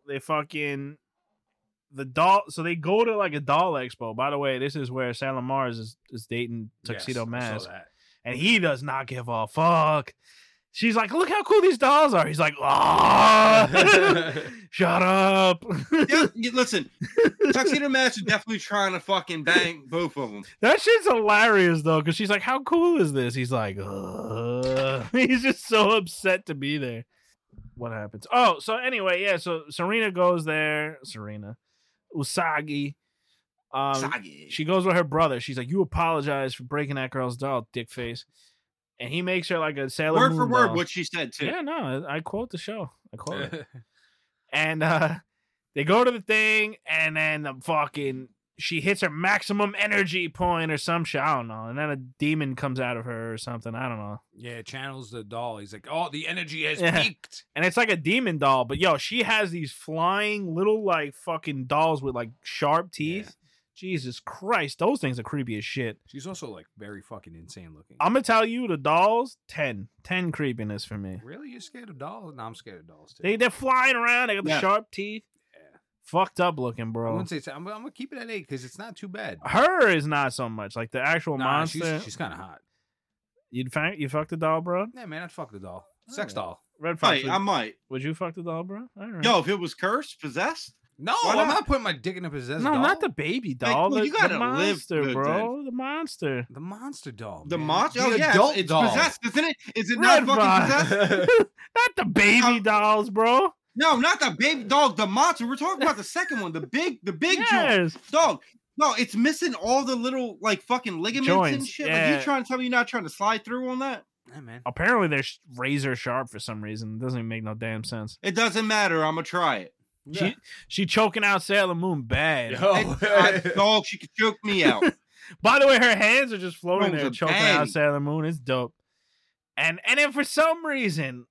The doll. So they go to like a doll expo. By the way, this is where Salem Mars is dating Tuxedo Yes, I saw Mask, that. and he does not give a fuck. She's like, "Look how cool these dolls are." He's like, "Ah, shut up." Listen, Tuxedo Mask is definitely trying to fucking bang both of them. That shit's hilarious though, because she's like, "How cool is this?" He's like, "Ugh." He's just so upset to be there. What happens? Oh, so anyway, yeah. So Serena goes there. Usagi. Sagi. She goes with her brother. She's like, "You apologize for breaking that girl's doll, dick face." And he makes her like a Sailor Word Moon for word, doll. what she said too. Yeah, no, I quote the show. I quote it. And they go to the thing, and then she hits her maximum energy point or some shit. I don't know. And then a demon comes out of her or something. I don't know. Yeah, channels the doll. He's like, oh, the energy has Yeah. peaked. And it's like a demon doll, but yo, she has these flying little like fucking dolls with like sharp teeth. Jesus Christ, those things are creepy as shit. She's also like very fucking insane looking. I'm gonna tell you, the dolls, 10 creepiness for me. Really? You're scared of dolls? No, I'm scared of dolls too. They're flying around. They got the Yeah. sharp teeth. Yeah. Fucked up looking, I bro. wouldn't say I'm gonna keep it at 8 because it's not too bad. Her is not so much like the actual Nah, monster. she's kind of hot. You fucked the doll, bro? Yeah, man, I'd fuck the doll. Sex Alright. doll. Red Fox. Hey, I might. Would you fuck the doll, bro? All right. Yo, if it was cursed, possessed, No, Why I'm not? not putting my dick in a possessed No, doll. not the baby doll. well, the, you gotta the live monster, good, bro. The monster. the monster doll. The man. monster. The Oh yeah, adult it's doll. possessed, isn't it? Is it Red not fucking possessed? Not the baby dolls, bro. No, not the baby dog. The monster. We're talking about the second one. The big joint. Yes. Dog. No, it's missing all the little like fucking ligaments and Joints, shit. yeah. Like you trying to tell me you're not trying to slide through on that? Yeah, man. Apparently they're razor sharp for some reason. It doesn't even make no damn sense. It doesn't matter. I'm gonna try it. She choking out Sailor Moon bad. Dog, she could choke me out. By the way, her hands are just floating Bro, there, it's a choking bang. out Sailor Moon. It's dope. And then for some reason,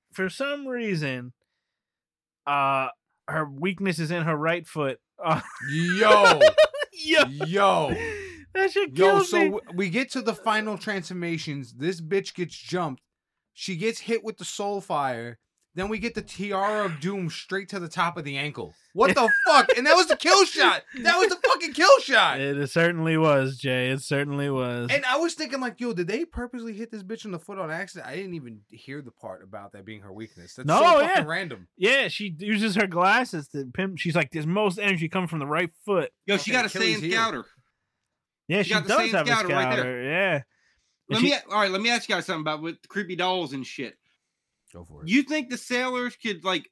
her weakness is in her right foot. Yo, Yo, yo. that shit Yo, kills me. so we get to the final transformations. This bitch gets jumped. She gets hit with the soul fire. Then we get the Tiara of Doom straight to the top of the ankle. What the fuck? And that was the kill shot. That was the fucking kill shot. It certainly was, Jay. It certainly was. And I was thinking, like, yo, did they purposely hit this bitch in the foot on accident? I didn't even hear the part about that being her weakness. That's No, so yeah. fucking random. Yeah, she uses her glasses to pimp. She's like, there's most energy coming from the right foot. Yo, she Okay, got a Achilles Saiyan heel. scouter. Yeah, You she got the does same have a scouter right there. scouter. Yeah. And Let me ask you guys something about with creepy dolls and shit. Go for it. You think the sailors could like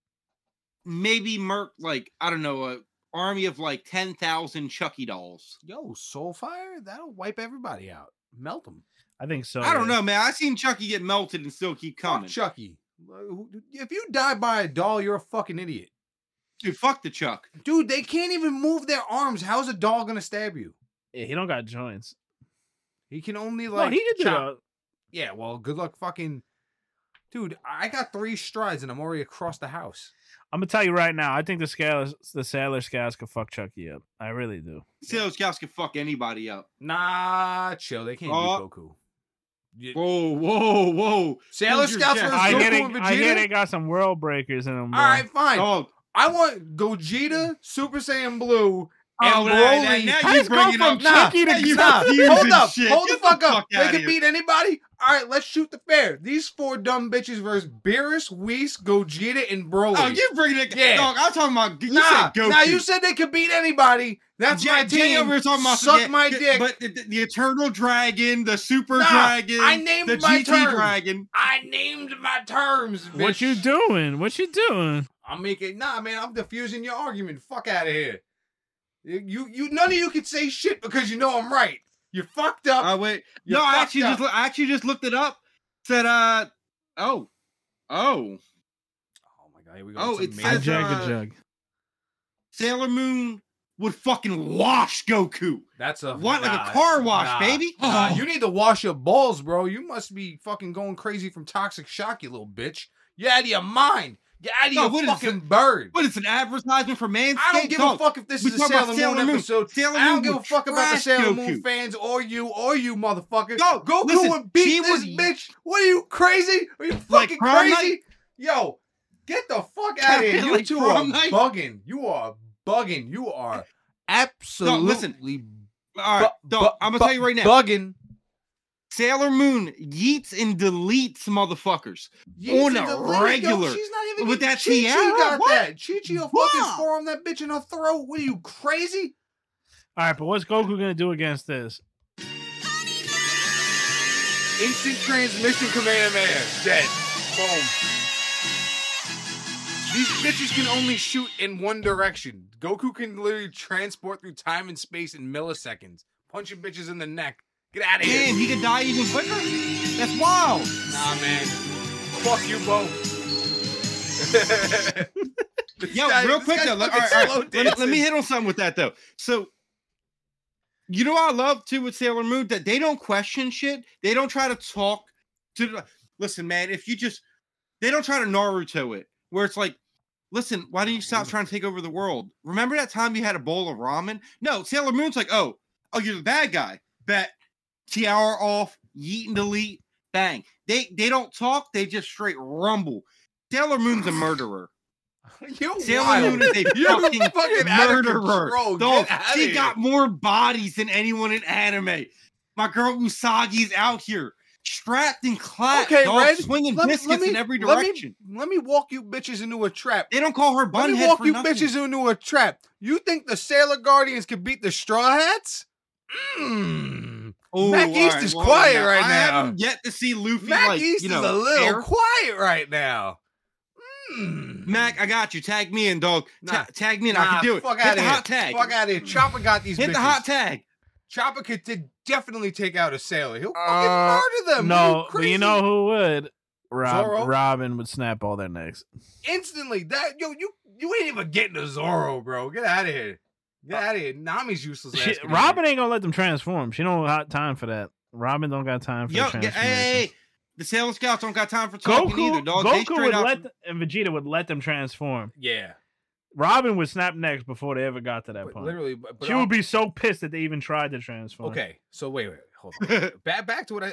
maybe murk like I don't know a army of like 10,000 Chucky dolls? Yo, soul fire? That'll wipe everybody out. Melt them. I think so. I don't yeah. know, man. I seen Chucky get melted and still keep coming. Fuck Chucky. If you die by a doll, you're a fucking idiot. Dude, fuck the Chuck. Dude, they can't even move their arms. How's a doll gonna stab you? Yeah, he don't got joints. He can only Well, like. he did chop. that. Yeah, well, good luck fucking. Dude, I got 3 strides and I'm already across the house. I'm gonna tell you right now. I think the Sailor Scouts could fuck Chucky up. I really do. Sailor Scouts can fuck anybody up. Nah, chill. They can't Oh. beat Goku. You- Whoa. Sailor Hold your Scouts chest. versus I Goku hear, and they, Vegeta? I hear they got some world breakers in them. All right, fine. Oh, I want Gogeta, Super Saiyan Blue, and oh, Broly. now How you does bring go it from up. Chucky to Now you Nah, confusing hold up. shit. Hold the Get fuck up. They outta can here. beat anybody? All right, let's shoot the fair. These 4 dumb bitches versus Beerus, Whis, Gogeta, and Broly. Oh, you bringing it? Yeah. Dog, I'm talking about. You nah, said Goku. nah, you said they could beat anybody. That's my Jay team. over here talking about Suck my dick. But the Eternal Dragon, the Super Nah, Dragon, I named the my GT term. Dragon. I named my terms, bitch. What you doing? What you doing? I'm making nah, man. I'm diffusing your argument. Fuck out of here. You none of you can say shit because you know I'm right. You fucked up. Oh wait, You're no, I fucked actually just looked it up. Said oh, Oh my god, here we go. Oh, Some it major- I says, jug a jug. Sailor Moon would fucking wash Goku. That's a What, like nah, a car wash, nah, baby? Nah, you need to wash your balls, bro. You must be fucking going crazy from toxic shock, you little bitch. You're out of your mind. You're out of No, your what is fucking bird. What is an advertisement for Manscaped? I don't give a Dog, fuck if this we is a talk about Sailor Moon episode. Sailor I don't Moon give a would fuck about the trash Sailor Goku. Moon fans or you motherfucker. No, Goku listen, would beat she this would- bitch. What are you crazy? Are you Like fucking Prom crazy? Night? Yo, get the fuck out of here. You Like two Prom are Night? bugging. You are bugging. You are absolutely listen. All right, dog, I'm gonna tell you right now. Bugging. Sailor Moon yeets and deletes motherfuckers. Yeets On and a delete. Yo, regular. she's not even With that Chi-Chi tiara? got What? that. Chi-Chi will What? fucking forearm that bitch in her throat. What are you, crazy? All right, but what's Goku gonna do against this? Instant transmission Kamehameha. Dead. Boom. These bitches can only shoot in one direction. Goku can literally transport through time and space in milliseconds. Punching bitches in the neck. Get out of here. Man, he could die even quicker. That's wild. Nah, man. Fuck you both. Yo, real quick though. All right. Let me hit on something with that though. So, you know what I love too with Sailor Moon that they don't question shit. They don't try to talk to. Listen, man. If you just, they don't try to Naruto it where it's like, listen, why don't you stop trying to take over the world? Remember that time you had a bowl of ramen? No, Sailor Moon's like, oh, you're the bad guy. Bet. Tiara off, yeet and delete, bang. They don't talk, they just straight rumble. Sailor Moon's a murderer. You Sailor wild. Moon is a You're fucking fucking out of murderer. control. Dog, Get outta she here. got more bodies than anyone in anime. My girl Usagi's out here. strapped and clapped. Okay, dog, Red. swinging let me- biscuits let me- in every let me- direction. Let me walk you bitches into a trap. They don't call her Let me bunhead walk for you nothing. bitches into a trap. You think the Sailor Guardians could beat the Straw Hats? Mmm. Ooh, Mac all East is quiet right I now. haven't yet to see Luffy Mac like East you know is a little air. quiet right now. Mm. Mac, I got you. Tag me in, dog. Nah. Tag me in. I Nah, can do it. fuck Hit outta the here. hot tag. Fuck out of here. Chopper got these Hit bitches. the hot tag. Chopper could definitely take out a sailor. He'll fucking Uh, murder them. No, Are you but crazy? you know who would? Zoro? Robin would snap all their necks. Instantly. You ain't even getting to Zoro, bro. Get out of here. Get out of here. Nami's useless. ass can Robin do ain't gonna let them transform. She don't got time for that. Robin don't got time for Yo, the transformation. hey, the Sailor Scouts don't got time for talking either, dog. They Goku straight would out. let and Vegeta would let them transform. it. Yeah. Robin would snap necks before they ever got to that But point. literally, but She would be so pissed that they even tried to transform. okay. So wait, hold on. back to what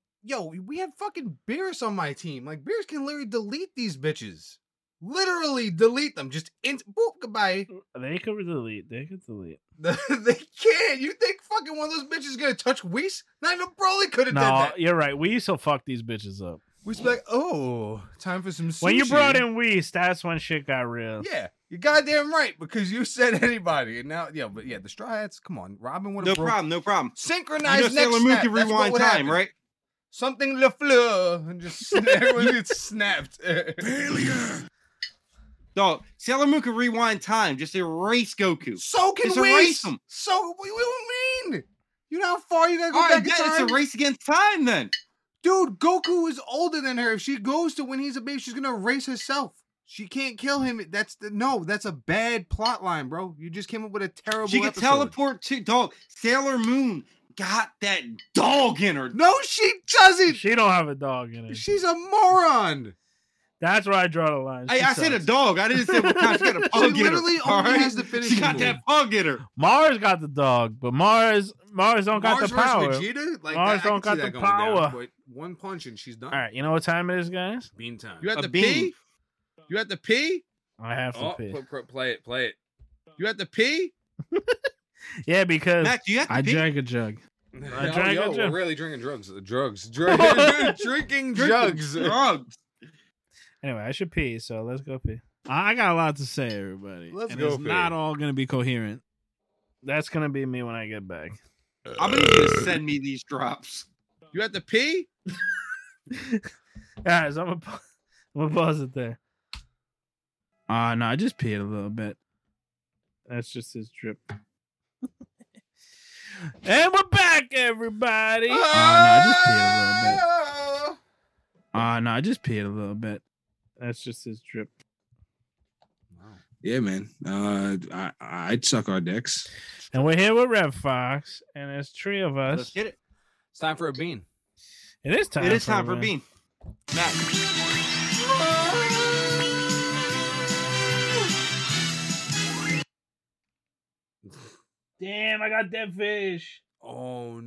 we have fucking Beerus on my team. Like Beerus can literally delete these bitches. Literally delete them. Just boop, goodbye. They could delete. They could delete. They can't. You think fucking one of those bitches is gonna touch Whis? Not even Broly could have done No, that. you're right. We used to fuck these bitches up. Whis be like, oh, time for some sushi. When you brought in Whis, that's when shit got real. Yeah, you're goddamn right, because you said anybody. And now, the Straw Hats, come on. Robin would have No problem. No problem. synchronized You know neck Sailor Moon snap. can That's what rewind would time, happen. right? Something LeFleur. And just everyone gets snapped. Failure. Dog, Sailor Moon can rewind time. Just erase Goku. So can Just we. erase them. So, what do you mean? You know how far you gotta go All back right, in yeah, it's time? a race against time then. Dude, Goku is older than her. If she goes to when he's a baby, she's gonna erase herself. She can't kill him. That's a bad plot line, bro. You just came up with a terrible She can episode. teleport to dog. Sailor Moon got that dog in her. No, she doesn't. She don't have a dog in it. She's a moron. That's where I draw the line. Hey, She I said a sucks. dog. I didn't say what kind. She got a pug in her. literally all only right? has the finishing She got move. that pug in her. Mars got the dog, but Mars don't got Mars the versus power. Vegeta? Like, Mars I don't can see got that the going down, power. but one punch and she's done. All right, you know what time it is, guys? Bean time. You have A to bean. pee? You have to pee? I have to Oh, pee. play it. You have to pee? Yeah, because Mac, do you have to I pee? drank a jug. I drank a we're jug. really drinking drugs. Drinking jugs. Drugs. Anyway, I should pee, so let's go pee. I got a lot to say, everybody. Let's and go it's pee. not all going to be coherent. That's going to be me when I get back. I'm gonna need you to send me these drops. You have to pee? Guys, I'm gonna pause it there. No, I just peed a little bit. That's just his drip. And we're back, everybody. No, I just peed a little bit. No, I just peed a little bit. That's just his drip. Yeah, man. I'd suck our dicks. And we're here with Red Fox, and there's three of Let's us. get it. It's time for a bean. It is time. It is time a for win. Bean. Mac. Damn, I got dead fish. Oh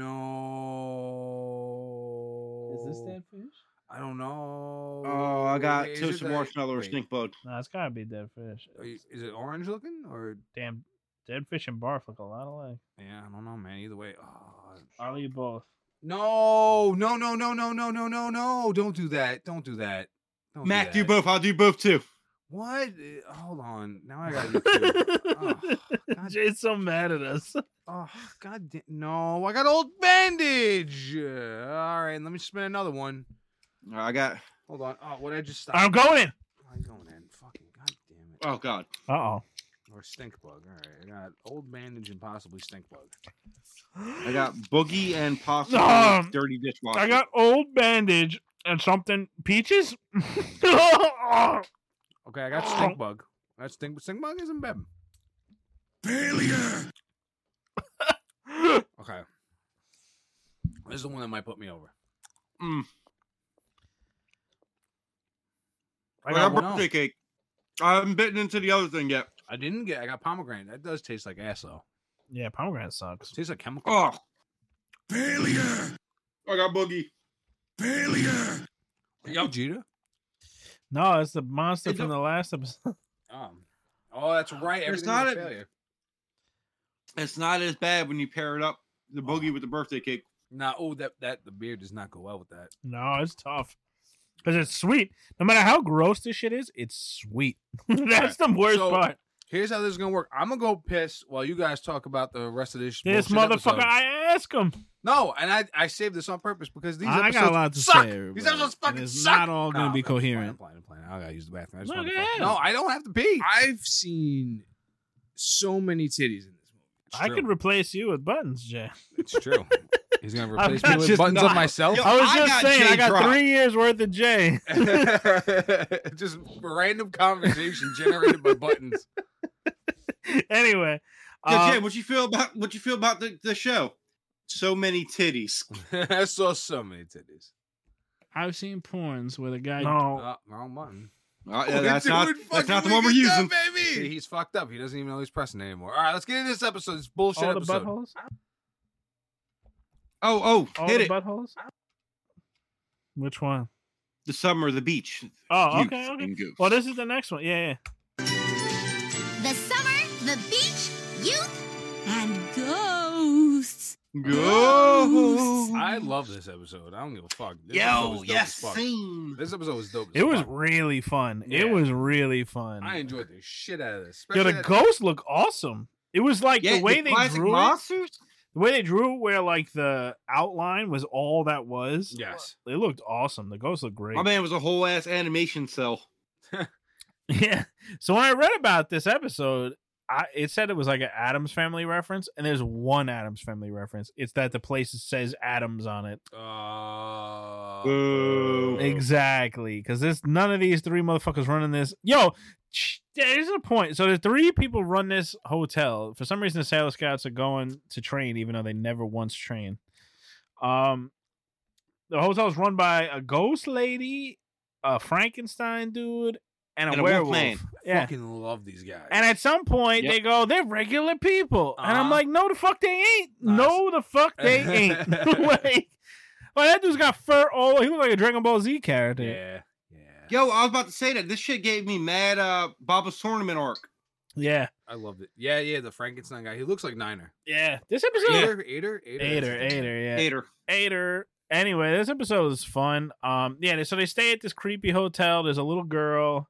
no! Is this dead fish? I don't know. Oh, I got Is it toasted that- marshmallow or wait, stink bug. No, it's gotta be dead fish. Is it orange looking or? Damn, dead fish and barf look a lot alike. Yeah, I don't know, man. Either way. Oh. I'll eat both. No! Don't do that. Don't Mac, do that. both. I'll do both too. What? Hold on. Now I gotta do two. Oh, God. Jay's so mad at us. Oh, God damn. No, I got old bandage. All right, let me spin another one. I got. Hold on. Oh, what did I just stop? I'm going in. I going in. Fucking God damn it. Oh God. Uh oh. Or stink bug. All right, I got old bandage and possibly stink bug. I got boogie and possibly dirty dishwasher. I got old bandage and something peaches. Okay, I got stink bug. That stink bug isn't bad. Failure. Okay. This is the one that might put me over. I got one. birthday cake. I haven't bitten into the other thing yet. I got pomegranate. That does taste like ass though. Yeah, pomegranate sucks. Tastes like chemical. Oh, Failure. I got boogie. Failure. Vegeta. No, it's the monster It from the last episode. Oh, that's right. Everything's not a a- failure. It's not as bad when you pair it up, the boogie with the birthday cake. Nah, the beard does not go well with that. No, it's tough because it's sweet. No matter how gross this shit is, it's sweet. That's the worst So, part. Here's how this is gonna work. I'm gonna go piss while you guys talk about the rest of this. This bullshit motherfucker, episode. I ask him. No, and I saved this on purpose because these I episodes got a lot to suck. say. These everybody. episodes And fucking it's suck. not all going to No, be I'm playing, coherent. I'm playing. I gotta use the bathroom. I just Look wanna at fuck- him. No, I don't have to pee. I've seen so many titties in this movie. It's I true. could replace you with buttons, Jay. It's true. He's gonna I'm replace me with just buttons not- of myself. Yo, I was I just got saying, Jay I got dropped. 3 years worth of Jay. Just random conversation generated by buttons. Anyway, Yeah, Jay, what you feel about the show? So many titties. I saw so many titties. I've seen porns where the guy. Oh, No, wrong button. Yeah, that's not the one we're using. See, he's fucked up. He doesn't even know he's pressing it anymore. All right, let's get into this episode. This bullshit all the episode. buttholes. Oh, All hit the it. buttholes. Which one? The summer, the beach. Oh, Youth okay, okay. and goofs. Well, this is the next one. Yeah, The summer, the beach, youth, and ghosts. Go. I love this episode. I don't give a fuck. This episode was Yo, dope yes, as fuck. scene. This episode was dope. yeah. As It was fuck. really fun. Yeah. It was really fun. I enjoyed the shit out of this. Yo, Especially the that- ghosts look awesome. It was like Yeah, the way they classic drew it. monsters. The way they drew it, where like the outline was all that was. Yes. It looked awesome. The ghosts look great. My man was a whole ass animation cell. Yeah. So when I read about this episode, it said it was like an Addams Family reference, and there's one Addams Family reference. It's that the place says Addams on it. Boo. Exactly, because there's none of these three motherfuckers running this. Yo, there's a point. So there's three people run this hotel. For some reason, the Sailor Scouts are going to train, even though they never once trained. The hotel's run by a ghost lady, a Frankenstein dude, and a And a werewolf. wolfman. Yeah. Fucking love these guys. And at some point, Yep. they go, they're regular people. And I'm Uh-huh. like, no, the fuck they ain't. Nice. No, the fuck they ain't. like that dude's got fur all. He looked like a Dragon Ball Z character. yeah. Yo, I was about to say that this shit gave me mad Baba's Tournament arc. Yeah. I loved it. Yeah, the Frankenstein guy. He looks like Niner. Yeah. This episode. Aider, Yeah. Hater. Aider. Anyway, this episode was fun. Yeah, so they stay at this creepy hotel. There's a little girl.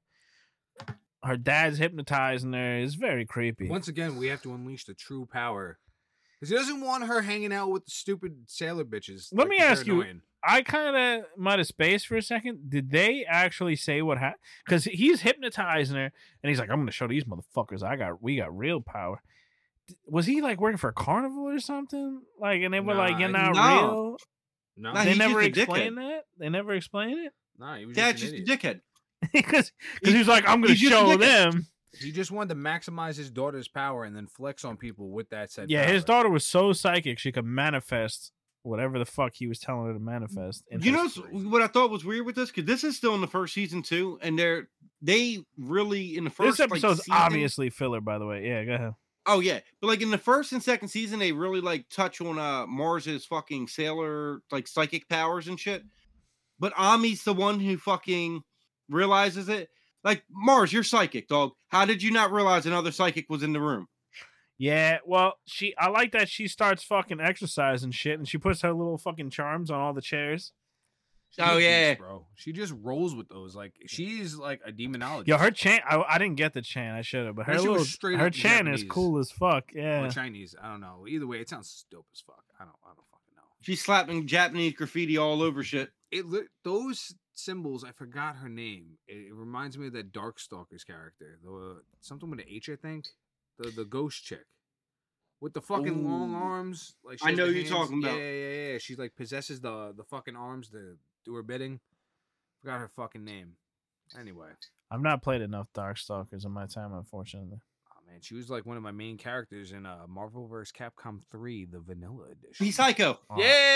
Her dad's hypnotizing her. It's very creepy. Once again, we have to unleash the true power. Because he doesn't want her hanging out with the stupid sailor bitches. Let me 'cause they're ask you, annoying. I kind of might have spaced for a second. Did they actually say what happened? Because he's hypnotizing her, and he's like, "I'm going to show these motherfuckers. We got real power." Was he like working for a carnival or something? Like, and they were like, "You're not no. real." No, Nah, They he's never just a explained that. They never explained it he was Dad's just just an a idiot. dickhead. because he was like, "I'm going to he's just a show dickhead. them." He just wanted to maximize his daughter's power and then flex on people with that said Yeah, his power. daughter was so psychic she could manifest whatever the fuck he was telling her to manifest. in You know history. what I thought was weird with this? Because this is still in the first season too, and they really in the first This episode's season, obviously filler, by the way. Yeah, go ahead. Oh yeah, but like in the first and second season, they really like touch on Mars's fucking sailor like psychic powers and shit. But Ami's the one who fucking realizes it. Like Mars, you're psychic, dog. How did you not realize another psychic was in the room? Yeah, well, I like that she starts fucking exercising shit, and she puts her little fucking charms on all the chairs. She's Oh, a beast, yeah. bro. She just rolls with those. Like she's like a demonologist. Yo, her chant, I didn't get the chant. I should have, but her That shit was little, straight her up chant is Japanese. cool as fuck. or Yeah, Chinese. I don't know. Either way, it sounds dope as fuck. I don't fucking know. She's slapping Japanese graffiti all over shit. Those symbols. I forgot her name. It reminds me of that Darkstalkers character. Something with an H, I think. The ghost chick with the fucking long Ooh. arms. Like she I has know the who you're hands. talking about. Yeah. She like possesses the fucking arms to do her bidding. Forgot her fucking name. Anyway, I've not played enough Darkstalkers in my time, unfortunately. oh man, she was like one of my main characters in Marvel vs. Capcom 3, the Vanilla Edition. He's psycho. Oh,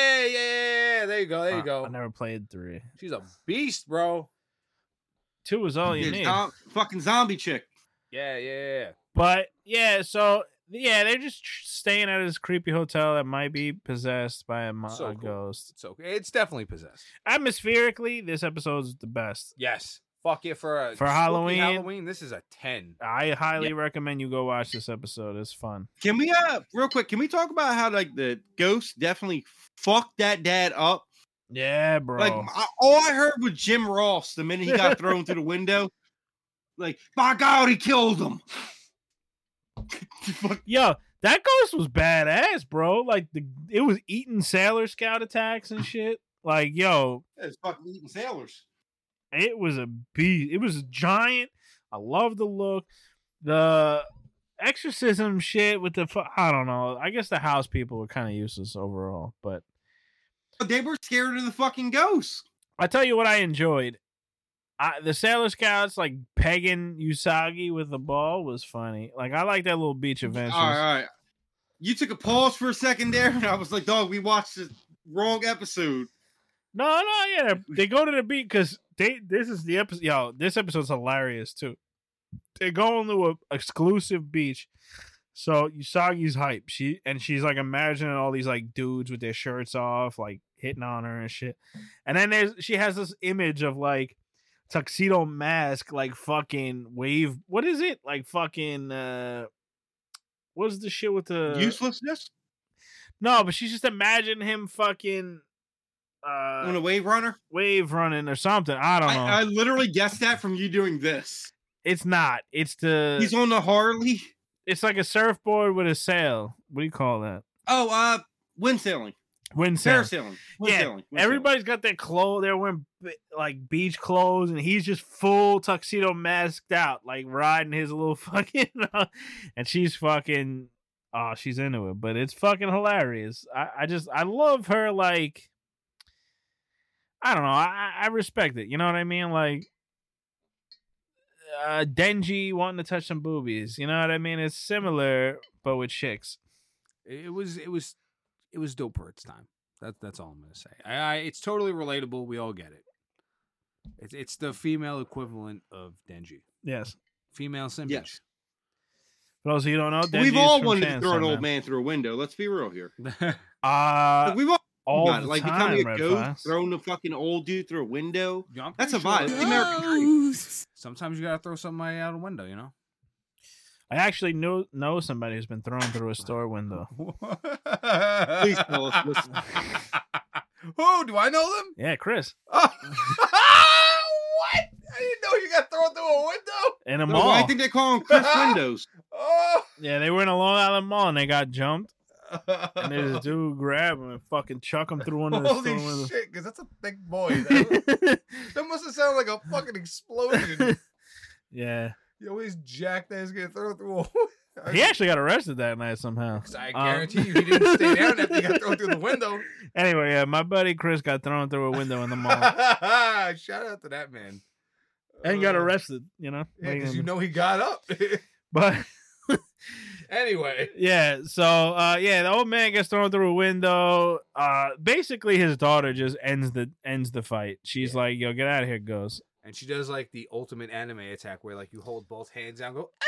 Yeah. There you go. There you I go. never played 3. She's a beast, bro. 2 is all you need. Fucking zombie chick. Yeah. But yeah, so yeah, they're just staying at this creepy hotel that might be possessed by a So cool. ghost. It's okay. It's definitely possessed. Atmospherically, this episode is the best. Yes. fuck it for For spooky Halloween? Halloween, this is a 10. I highly recommend you go watch this episode. It's fun. Can we real quick? Can we talk about how like the ghost definitely fucked that dad up? Yeah, bro. Like all I heard was Jim Ross the minute he got thrown through the window. Like, by God, he killed him. Yo, that ghost was badass, bro. Like it was eating Sailor Scout attacks and shit. Like, yo, It's fucking eating sailors. it was a beast. It was a giant. I love the look. The exorcism shit with the I don't know. I guess the house people were kind of useless overall, but They were scared of the fucking ghost. I tell you what I enjoyed. The Sailor Scouts like pegging Usagi with the ball was funny. Like I like that little beach adventure. All right. You took a pause for a second there, and I was like, dog, we watched the wrong episode. No, yeah, they go to the beach because this is the episode. Yo, this episode's hilarious too. They go into a exclusive beach. So Usagi's hype. She's like imagining all these like dudes with their shirts off, like hitting on her and shit. And then she has this image of like Tuxedo Mask, like fucking wave. What is it? Like fucking what's the shit with the Uselessness No, but she's just imagining him fucking on a wave runner. wave running or something. I don't know. I literally guessed that from you doing this. It's not. It's He's on the Harley. it's like a surfboard with a sail. What do you call that? Oh, wind sailing, Wind sail. parasailing, Yeah, everybody's got their clothes. They're wearing like beach clothes, and he's just full tuxedo masked out, like riding his little fucking. And she's fucking. Oh, she's into it, but it's fucking hilarious. I love her. Like, I don't know. I respect it. You know what I mean? Like, Denji wanting to touch some boobies. You know what I mean? It's similar, but with chicks. It was dope for its time. That's all I'm gonna say. It's totally relatable. We all get it. It's the female equivalent of Denji. Yes. Female simpage. Yes. For those of you who don't know, Denji We've is all from wanted to Chainsaw throw an old Man. man through a window. Let's be real here. All We've the like time, becoming a Red ghost, Fox. throwing the fucking old dude through a window. Yeah, I'm That's a pretty vibe. sure- It's the American dream. Sometimes you gotta throw somebody out a window, you know. I actually know somebody who's been thrown through a store window. Please tell us. Listen. Who do I know them? Yeah, Chris. Oh. What? I didn't know you got thrown through a window. In a No, mall. I think they call them Chris Windows. Oh. Yeah, they were in a Long Island mall and they got jumped. And this dude grabbed him and fucking chuck him through one of the store Holy windows. shit! Because that's a thick boy. That must have sounded like a fucking explosion. Yeah. You always jack that is gonna throw through a. He actually got arrested that night somehow. 'Cause I guarantee you, he didn't stay down after he got thrown through the window. Anyway, yeah, my buddy Chris got thrown through a window in the mall Shout out to that man. and got arrested, you know? Yeah, because you know he got up. But Anyway. yeah, so yeah, the old man gets thrown through a window. Basically his daughter just ends the fight. She's like, "Yo, get out of here, Ghost." And she does like the ultimate anime attack where like you hold both hands down and go.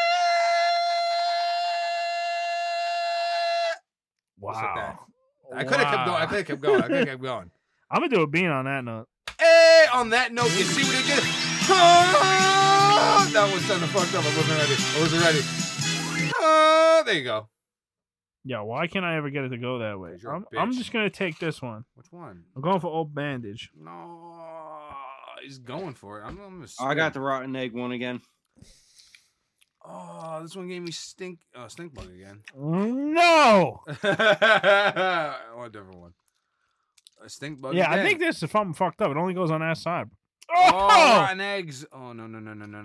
Just like that. Wow. I could have kept going. I could have kept going. I'm gonna do a bean on that note. Hey, on that note, you see what he did? That was kind of fucked up. I wasn't ready. There you go. Yeah, why can't I ever get it to go that way? 'Cause you're a I'm bitch. just gonna take this one. Which one? I'm going for Old Bandage. No, he's going for it. I'm gonna I got the rotten egg one again. Oh, this one gave me stink bug again. No. I want a different one. A stink bug. Yeah, I again. think this if I'm fucked up, it only goes on that side. Oh, Oh! rotten eggs. Oh no.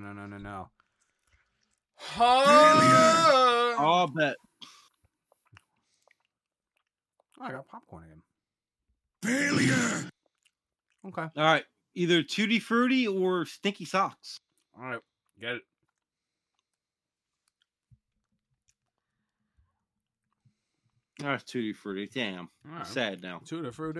Oh, I'll bet. I got popcorn again. Failure. Okay. All right, either Tutti Frutti or Stinky Socks. All right. Get it. Oh, it's Tutti Frutti. Damn, All I'm right. sad now. Tutti frutti.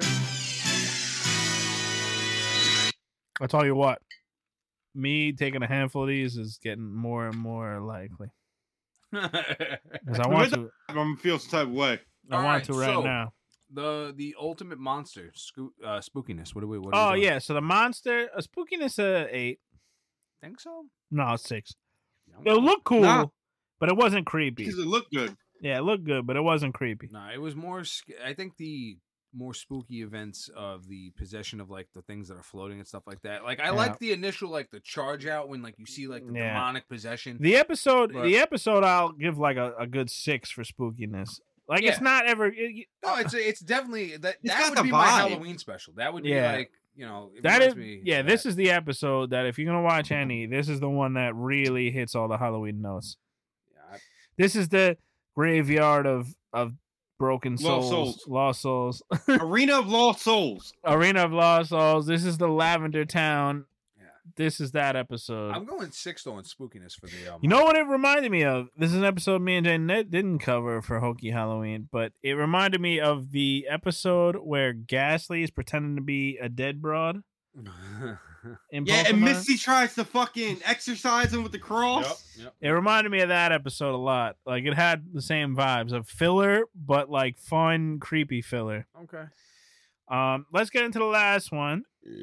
I'll tell you what. Me taking a handful of these is getting more and more likely. Because I want to. I'm gonna feel some type of way. I want Alright, to right so, now. The ultimate monster spookiness. What do we? Oh yeah, so the monster, a spookiness 8. Think so? No, 6. No. It looked cool, Nah. but it wasn't creepy. Because it looked good. Yeah, it looked good, but it wasn't creepy. No, it was more. I think the more spooky events of the possession of like the things that are floating and stuff like that. Like I like the initial like the charge out when like you see like the Yeah. demonic possession. The episode, But- I'll give like a good 6 for spookiness. Like it's Yeah. not ever. No, it's definitely that. It's That got would the be my vibe. Halloween special. That would Yeah. be like it That reminds is, me yeah. of This that. is the episode that if you're gonna watch any, this is the one that really hits all the Halloween notes. Yeah, This is the graveyard of broken Lost souls, lost souls, Arena of Lost Souls. arena of lost souls. This is the Lavender Town. Yeah. This is that episode. I'm going 6 though on spookiness for the. You know what it reminded me of? This is an episode me and Jane didn't cover for Hokey Halloween, but it reminded me of the episode where Ghastly is pretending to be a dead broad. In Yeah, and Pokemon. Misty tries to fucking exercise him with the cross. Yep. It reminded me of that episode a lot. Like it had the same vibes of filler, but like fun, creepy filler. Okay. Let's get into the last one.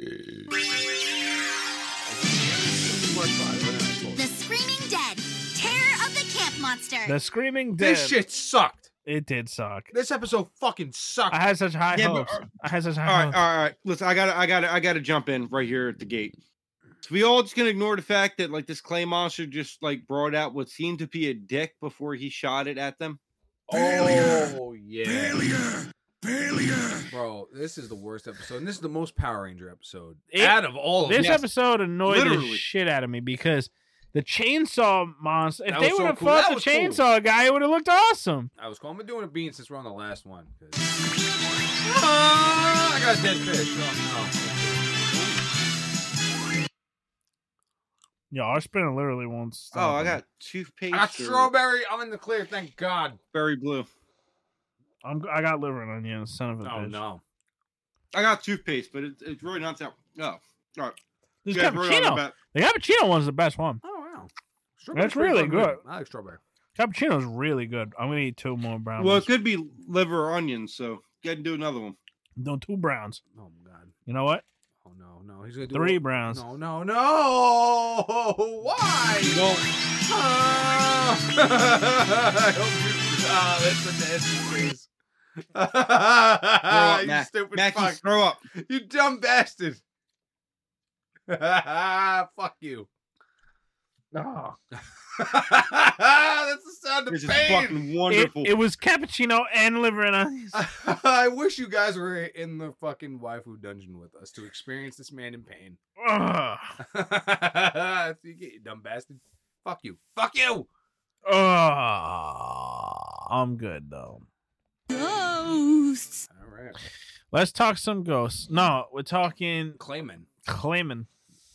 The Screaming Dead, Terror of the Camp Monster. The Screaming Dead. This shit sucked. It did suck. This episode fucking sucked. I had such high Yeah, but- hopes. I had such All high right, hopes. all right. Listen, I gotta jump in right here at the gate. So we all just gonna ignore the fact that like this clay monster just like brought out what seemed to be a dick before he shot it at them. Oh yeah, Failure. bro. This is the worst episode, and this is the most Power Ranger episode It- out of all of This them. episode annoyed the Literally. shit out of me because the chainsaw monster. If That they was would so have cool. fought That the was cool. chainsaw guy, it would have looked awesome. I was calling. I'm doing a bean since we're on the last one. I got a dead fish. Oh Yeah, our spinner literally won't stop. Oh, I him. got toothpaste. no! I got or strawberry. I'm in the clear. Thank God. berry blue. I got liver and onions, son of a Oh bitch. no. I got toothpaste, but it's really not that. No, all right. This Yeah, we're on cappuccino. about- The cappuccino one's the best one. Oh wow. That's pretty really fucking good. I like strawberry. Cappuccino's really good. I'm gonna eat 2 more browns. Well, it could be liver or onions, so go ahead and do another one. No, 2 browns. Oh my God. You know what? Oh no. He's gonna do 3 it. browns. No. Why? No, I hope you. That's a nasty face. throw up, You Mac. stupid Mackie, fuck. throw up. You dumb bastard. Fuck you. Oh. That's the sound of This is pain. fucking wonderful. It was cappuccino and liver and onions. I wish you guys were in the fucking waifu dungeon with us to experience this man in pain. Ugh. So you get you dumb bastard. Fuck you. Fuck you. Ugh. I'm good though. Ghosts. All right. Let's talk some ghosts. No, we're talking Clayman. Clayman.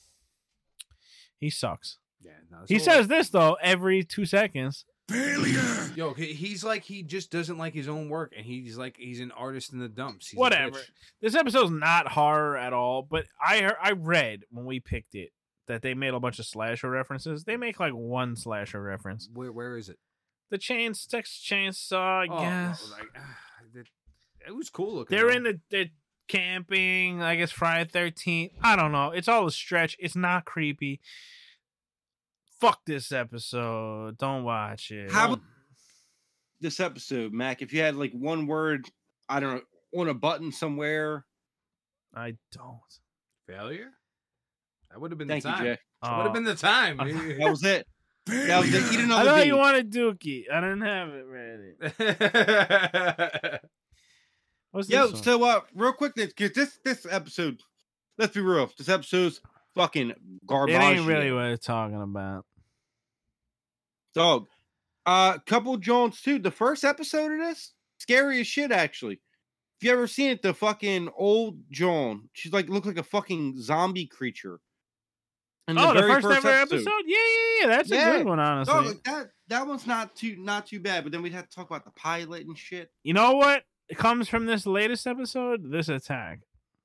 He sucks. Yeah. No, He so- says this though every 2 seconds. Failure. Yo, he's like he just doesn't like his own work, and he's like he's an artist in the dumps. He's a Whatever. bitch. This episode's not horror at all, but I read when we picked it that they made a bunch of slasher references. They make like 1 slasher reference. Where is it? The Texas Chainsaw, I guess. It was cool looking. They're though. in the camping, I guess Friday 13th. I don't know. It's all a stretch. It's not creepy. Fuck this episode. Don't watch it. How about this episode, Mac? If you had like one word, I don't know, on a button somewhere. I don't. failure. That would have been Thank the you, time. Jay. That would have been the time. That was it. That was it. Eat I another thought beat. you wanted Dookie. I didn't have it ready. What's Yo, this one? so real quick, because this episode, let's be real, this episode's fucking garbage. It ain't really what it's talking about. Dog. Couple Jones too. The first episode of this, scary as shit actually. If you ever seen it, the fucking old Joan, she's like looked like a fucking zombie creature. In Oh, the very first ever episode? Yeah. That's a Yeah. good one, honestly. Dog, that one's not too bad, but then we'd have to talk about the pilot and shit. You know what? It comes from this latest episode, this attack.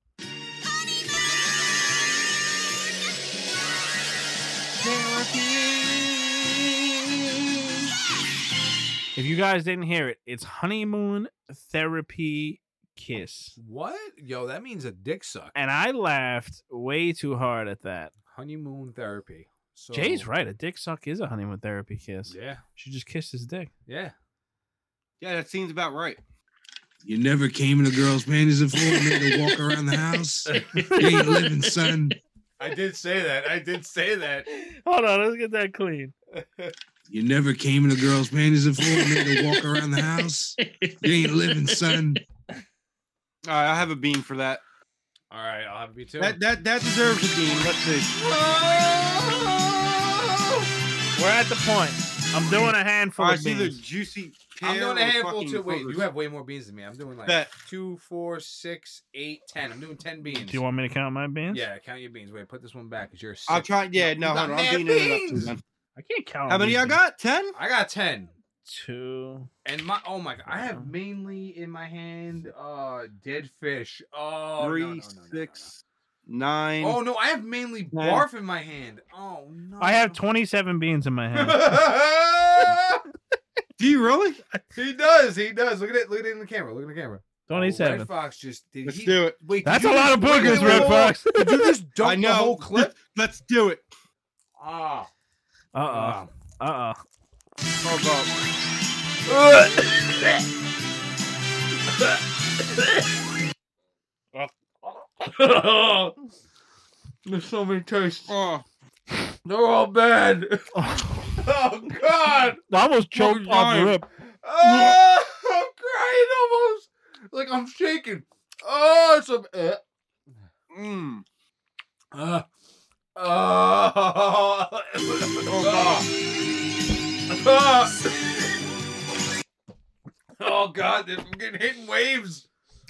If you guys didn't hear it, it's honeymoon therapy kiss. What? Yo, that means a dick suck. And I laughed way too hard at that. Honeymoon therapy. So, Jay's right. A dick suck is a honeymoon therapy kiss. Yeah, She just kissed his dick. yeah. Yeah, that seems about right. You never came in a girl's panties before and made her walk around the house? You ain't living, son. I did say that. Hold on, let's get that clean. You never came in a girl's panties before and made her walk around the house? You ain't living, son. All right, I have a bean for that. All right, I'll have a beat too. That deserves a bean. Let's see. We're at the point. I'm doing a handful I of see the beans. juicy. I'm pear doing a or handful fucking too. Wait, boogers. you have way more beans than me. I'm doing like Bet. 2, 4, 6, 8, 10. I'm doing 10 beans. Do you want me to count my beans? Yeah, count your beans. Wait, put this one back because you're. I'll Sick. try. Yeah, no, You got hold on. I'm mad beaning it up beans. too, man. I can't count. How all many these I beans. got? 10? I got 10. 2. And my oh my god, I have mainly in my hand dead fish. Oh, 3, no. 6, 9. Oh no, I have mainly Nine. barf in my hand. Oh no. I have 27 beans in my hand. Do you really? He does. Look at it. Look at it in the camera. Look at the camera. 27. Red Fox just did. Let's he, do it. Wait, did That's you a lot just- of boogers, wait, Red wait, Fox. Did you just dump I know. the whole clip? Let's do it. Ah. Uh-oh. Uh-oh. Oh, God. There's so many tastes. Oh, They're all bad. Oh God! I almost choked off the rip. Oh, I'm crying almost. Like I'm shaking. Oh, it's a. mm. Oh, oh God! I'm getting hit in waves.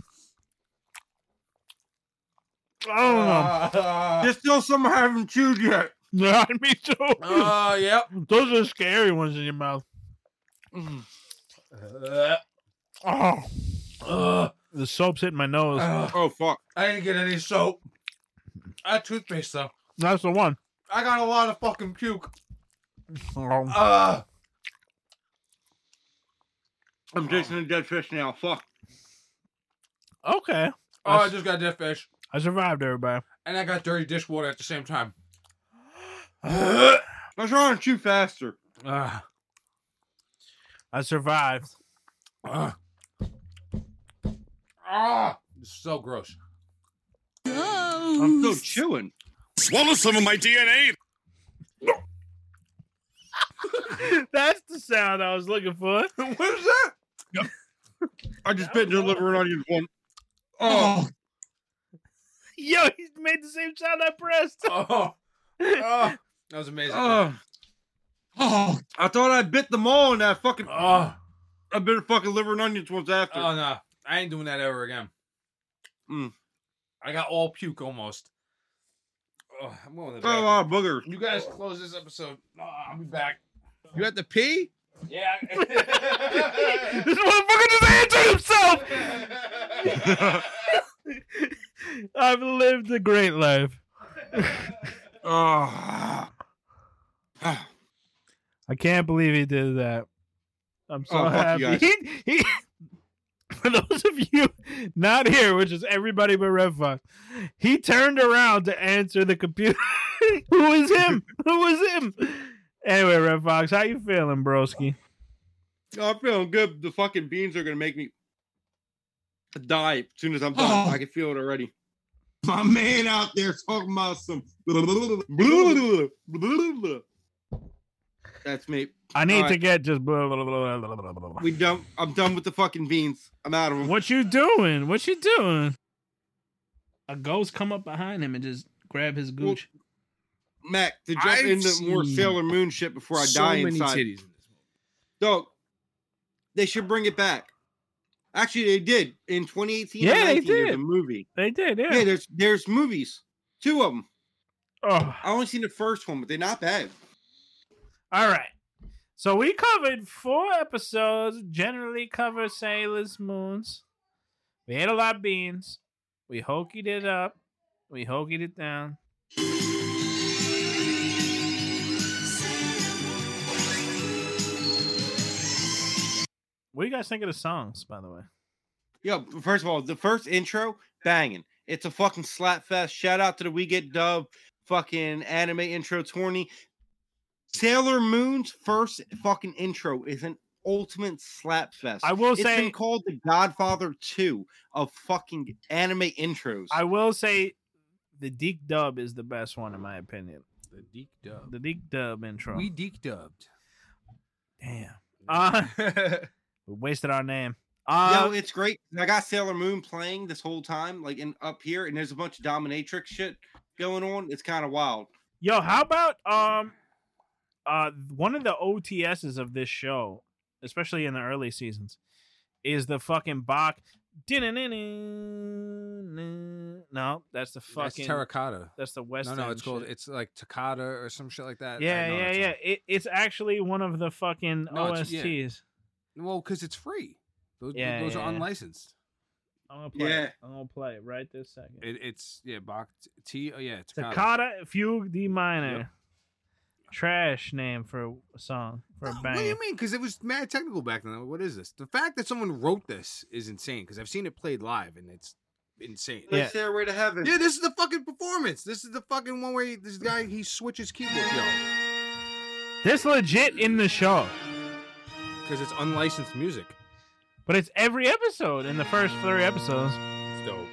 I don't know. There's still some I haven't chewed yet. Yeah, me too. Yep. Those are the scary ones in your mouth. Mm. Oh. The soap's hitting my nose. Oh, fuck. I didn't get any soap. I had toothpaste though. That's the one. I got a lot of fucking puke. Oh. I'm tasting a dead fish now. Fuck. Okay. Oh, I just got dead fish. I survived, everybody. And I got dirty dishwater at the same time. I was trying to chew faster. I survived. It's so gross. I'm still chewing. Swallow some of my DNA. That's the sound I was looking for. What is that? I just bit into the liver and onions one. Oh, Yo, he made the same sound I pressed. Oh, that was amazing. oh. I thought I bit them all and I fucking. I bit fucking liver and onions once after. Oh no, I ain't doing that ever again. Mm. I got all puke almost. Oh, I'm going to the Got a bathroom. lot of boogers. You guys close this episode. I'll be back. You have to pee? Yeah. This motherfucker just answered himself. I've lived a great life. Oh. I can't believe he did that. I'm so Oh, fuck you happy. He, for those of you not here, which is everybody but Red Fox, he turned around to answer the computer. Who is him? Who is him? Anyway, Red Fox, how you feeling, broski? Oh, I'm feeling good. The fucking beans are gonna make me die as soon as I'm done. I can feel it already. My man out there talking about some. That's me. I need All to right. get just blah, blah, blah, blah, blah, blah, blah. We done. I'm done with the fucking beans. I'm out of them. What you doing? What you doing? A ghost come up behind him and just grab his gooch. Mac, to jump I've into more seen Sailor Moon shit before I so die many inside. titties in this movie. Dog, they should bring it back. Actually, they did in 2018. Yeah, or they 19, there's did. a movie. They did, yeah. Yeah, there's movies. 2 of them. Oh. I only seen the first one, but they're not bad. All right. So we covered 4 episodes, generally cover Sailor's Moons. We ate a lot of beans. We hokied it up. We hokied it down. What do you guys think of the songs, by the way? Yo, first of all, the first intro, banging. It's a fucking slap fest. Shout out to the We Get Dub fucking anime intro 20. Sailor Moon's first fucking intro is an ultimate slap fest. I will It's say, been called the Godfather 2 of fucking anime intros. I will say, the Deke dub is the best one in my opinion. The Deke dub. The Deke dub intro. We Deke dubbed. Damn. Yeah. We wasted our name. Yo, it's great. I got Sailor Moon playing this whole time, like in up here, and there's a bunch of dominatrix shit going on. It's kind of wild. Yo, how about one of the OTSs of this show, especially in the early seasons, is the fucking Bach. No, that's the fucking That's terracotta. That's the West. No, it's called. It's like Takata or some shit like that. Yeah, No, yeah, that's yeah. not- It's actually one of the fucking No, it's- OSTs. Well, because it's free. Those Yeah, are yeah. unlicensed. I'm gonna play. Yeah. It. I'm gonna play it right this second. It's Bach T. Oh yeah, Takata. Takata Fugue D minor. Yep. Trash name for a song for a What band. do you mean? Because it was mad technical back then. What is this? The fact that someone wrote this is insane. Because I've seen it played live and it's insane. Yeah. Like Stairway to Heaven. Yeah, this is the fucking performance. This is the fucking one where this guy he switches keyboard, This legit in the show, because it's unlicensed music. but it's every episode in the first 3 episodes. It's dope.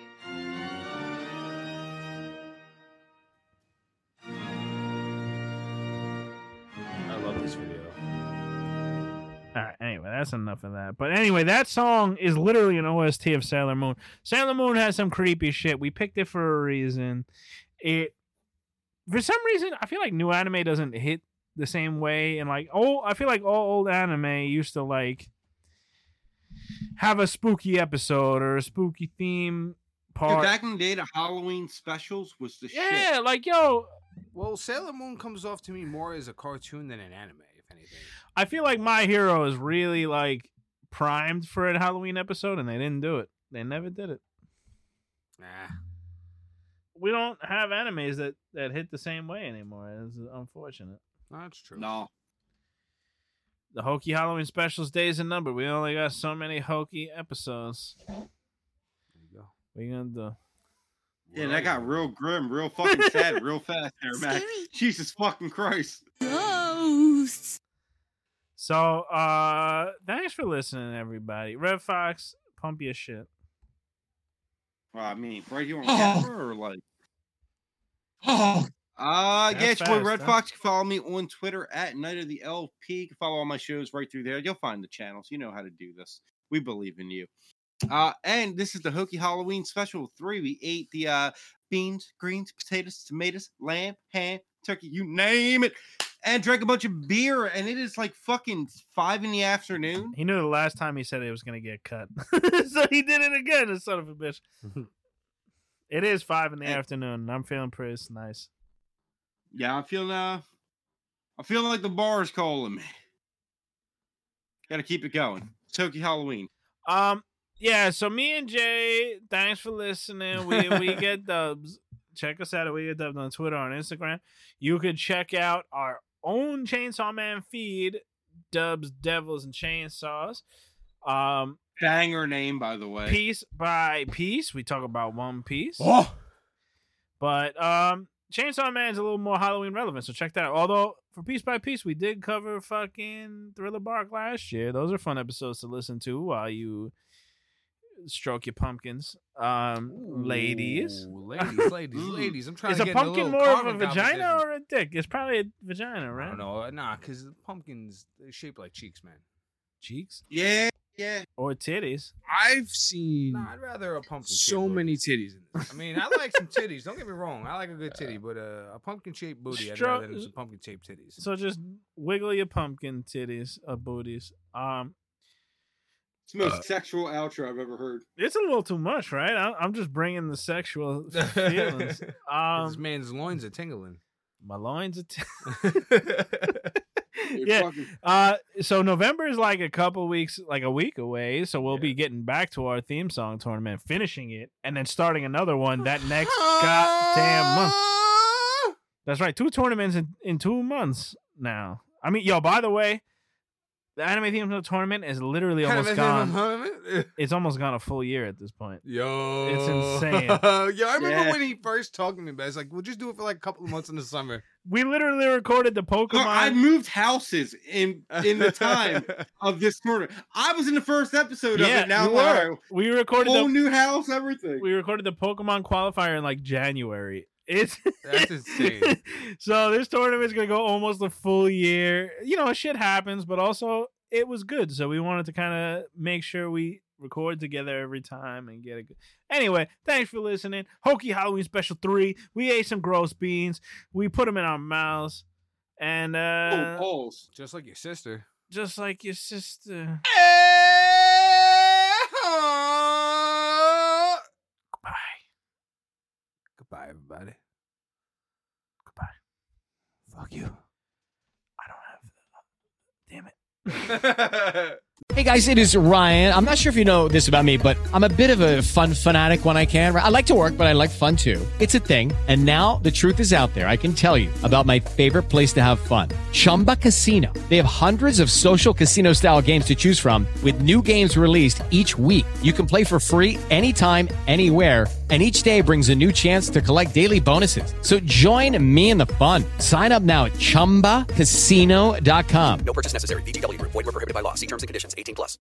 I love this video. All right. Anyway, that's enough of that. But anyway, that song is literally an OST of Sailor Moon. Sailor Moon has some creepy shit. We picked it for a reason. For some reason, I feel like new anime doesn't hit the same way, and I feel like all old anime used to like have a spooky episode or a spooky theme Dude, part. back in the day, the Halloween specials was the Yeah, shit. like yo, Well, Sailor Moon comes off to me more as a cartoon than an anime, if anything. I feel like My Hero is really like primed for a Halloween episode, and they didn't do it. They never did it. Nah. We don't have animes that hit the same way anymore. It's unfortunate. No, that's true. No. The Hokey Halloween specials days are numbered. We only got so many Hokey episodes. There you go. What you gonna do? Yeah, that got real grim, real fucking sad, real fast there, Mac. Scary. Jesus fucking Christ. Ghosts. So, thanks for listening, everybody. Red Fox, pump your shit. Well, I mean, right here on Oh. camera or like. Oh, Yeah, That's it's your boy fast, Red huh? Fox. You can follow me on Twitter at Night of the LP. You can follow all my shows right through there. You'll find the channels. You know how to do this. We believe in you. And this is the Hokey Halloween Special 3. We ate the beans, greens, potatoes, tomatoes, lamb, ham, turkey, you name it, and drank a bunch of beer. And it is like fucking 5 in the afternoon. He knew the last time he said it was gonna get cut, so he did it again. The son of a bitch. It is 5 in the Hey. afternoon. And I'm feeling pretty nice. Yeah, I'm feeling like the bar is calling me. Gotta keep it going. It's Hokey Halloween. Yeah, so me and Jay, thanks for listening. We get dubs. Check us out at We Get Dubs on Twitter, on Instagram. You could check out our own Chainsaw Man feed, Dubs, Devils, and Chainsaws. Banger name, by the way. Piece by piece. We talk about One Piece. Oh! But Chainsaw Man's a little more Halloween relevant, so check that out. Although for Piece by Piece, we did cover fucking Thriller Bark last year. Those are fun episodes to listen to while you stroke your pumpkins. Ladies. Ooh, ladies. I'm trying Is to a get in pumpkin little more of a carving vagina competition. or a dick? It's probably a vagina, I right? don't know. Nah, because the pumpkins, they're shaped like cheeks, man. Cheeks Yeah. or titties. I've seen Nah, I'd rather a pumpkin. so many titties in this. I mean, I like some titties. Don't get me wrong. I like a good titty, but a pumpkin-shaped booty, I'd Stro- rather than some pumpkin-shaped titties. So just wiggle your pumpkin titties or booties. It's the most sexual outro I've ever heard. It's a little too much, right? I'm just bringing the sexual feelings. This man's loins are tingling. My loins are. You're Yeah. fucking- So November is like a week away. So we'll be getting back to our theme song tournament, finishing it, and then starting another one that next goddamn month. That's right, 2 tournaments in 2 months now. I mean, yo, by the way, The Anime Theme Tournament is literally almost gone. It's almost gone a full year at this point. Yo, It's insane. Yo, I remember Yeah. when he first talked to me about it. It's like, we'll just do it for like a couple of months in the summer. We literally recorded the Pokemon. Look, I moved houses in the time of this tournament. I was in the first episode of Yeah, it. Now you were. We recorded whole the new house, everything. we recorded the Pokemon qualifier in like January. It's That's insane. So this tournament's gonna go almost a full year. You know, shit happens, but also it was good. So we wanted to kind of make sure we record together every time and get a good. Anyway, thanks for listening. Hokey Halloween Special 3. We ate some gross beans. We put them in our mouths, and Oh, balls. Just like your sister. just like your sister. Bye. Goodbye, everybody. Goodbye. Fuck you. I don't have. Damn it. Hey guys, it is Ryan. I'm not sure if you know this about me, but I'm a bit of a fun fanatic when I can. I like to work, but I like fun too. It's a thing. And now the truth is out there. I can tell you about my favorite place to have fun. Chumba Casino. They have hundreds of social casino style games to choose from with new games released each week. You can play for free anytime, anywhere. And each day brings a new chance to collect daily bonuses. So join me in the fun. Sign up now at ChumbaCasino.com. No purchase necessary. VGW Group. Void were prohibited by law. See terms and conditions. 18+.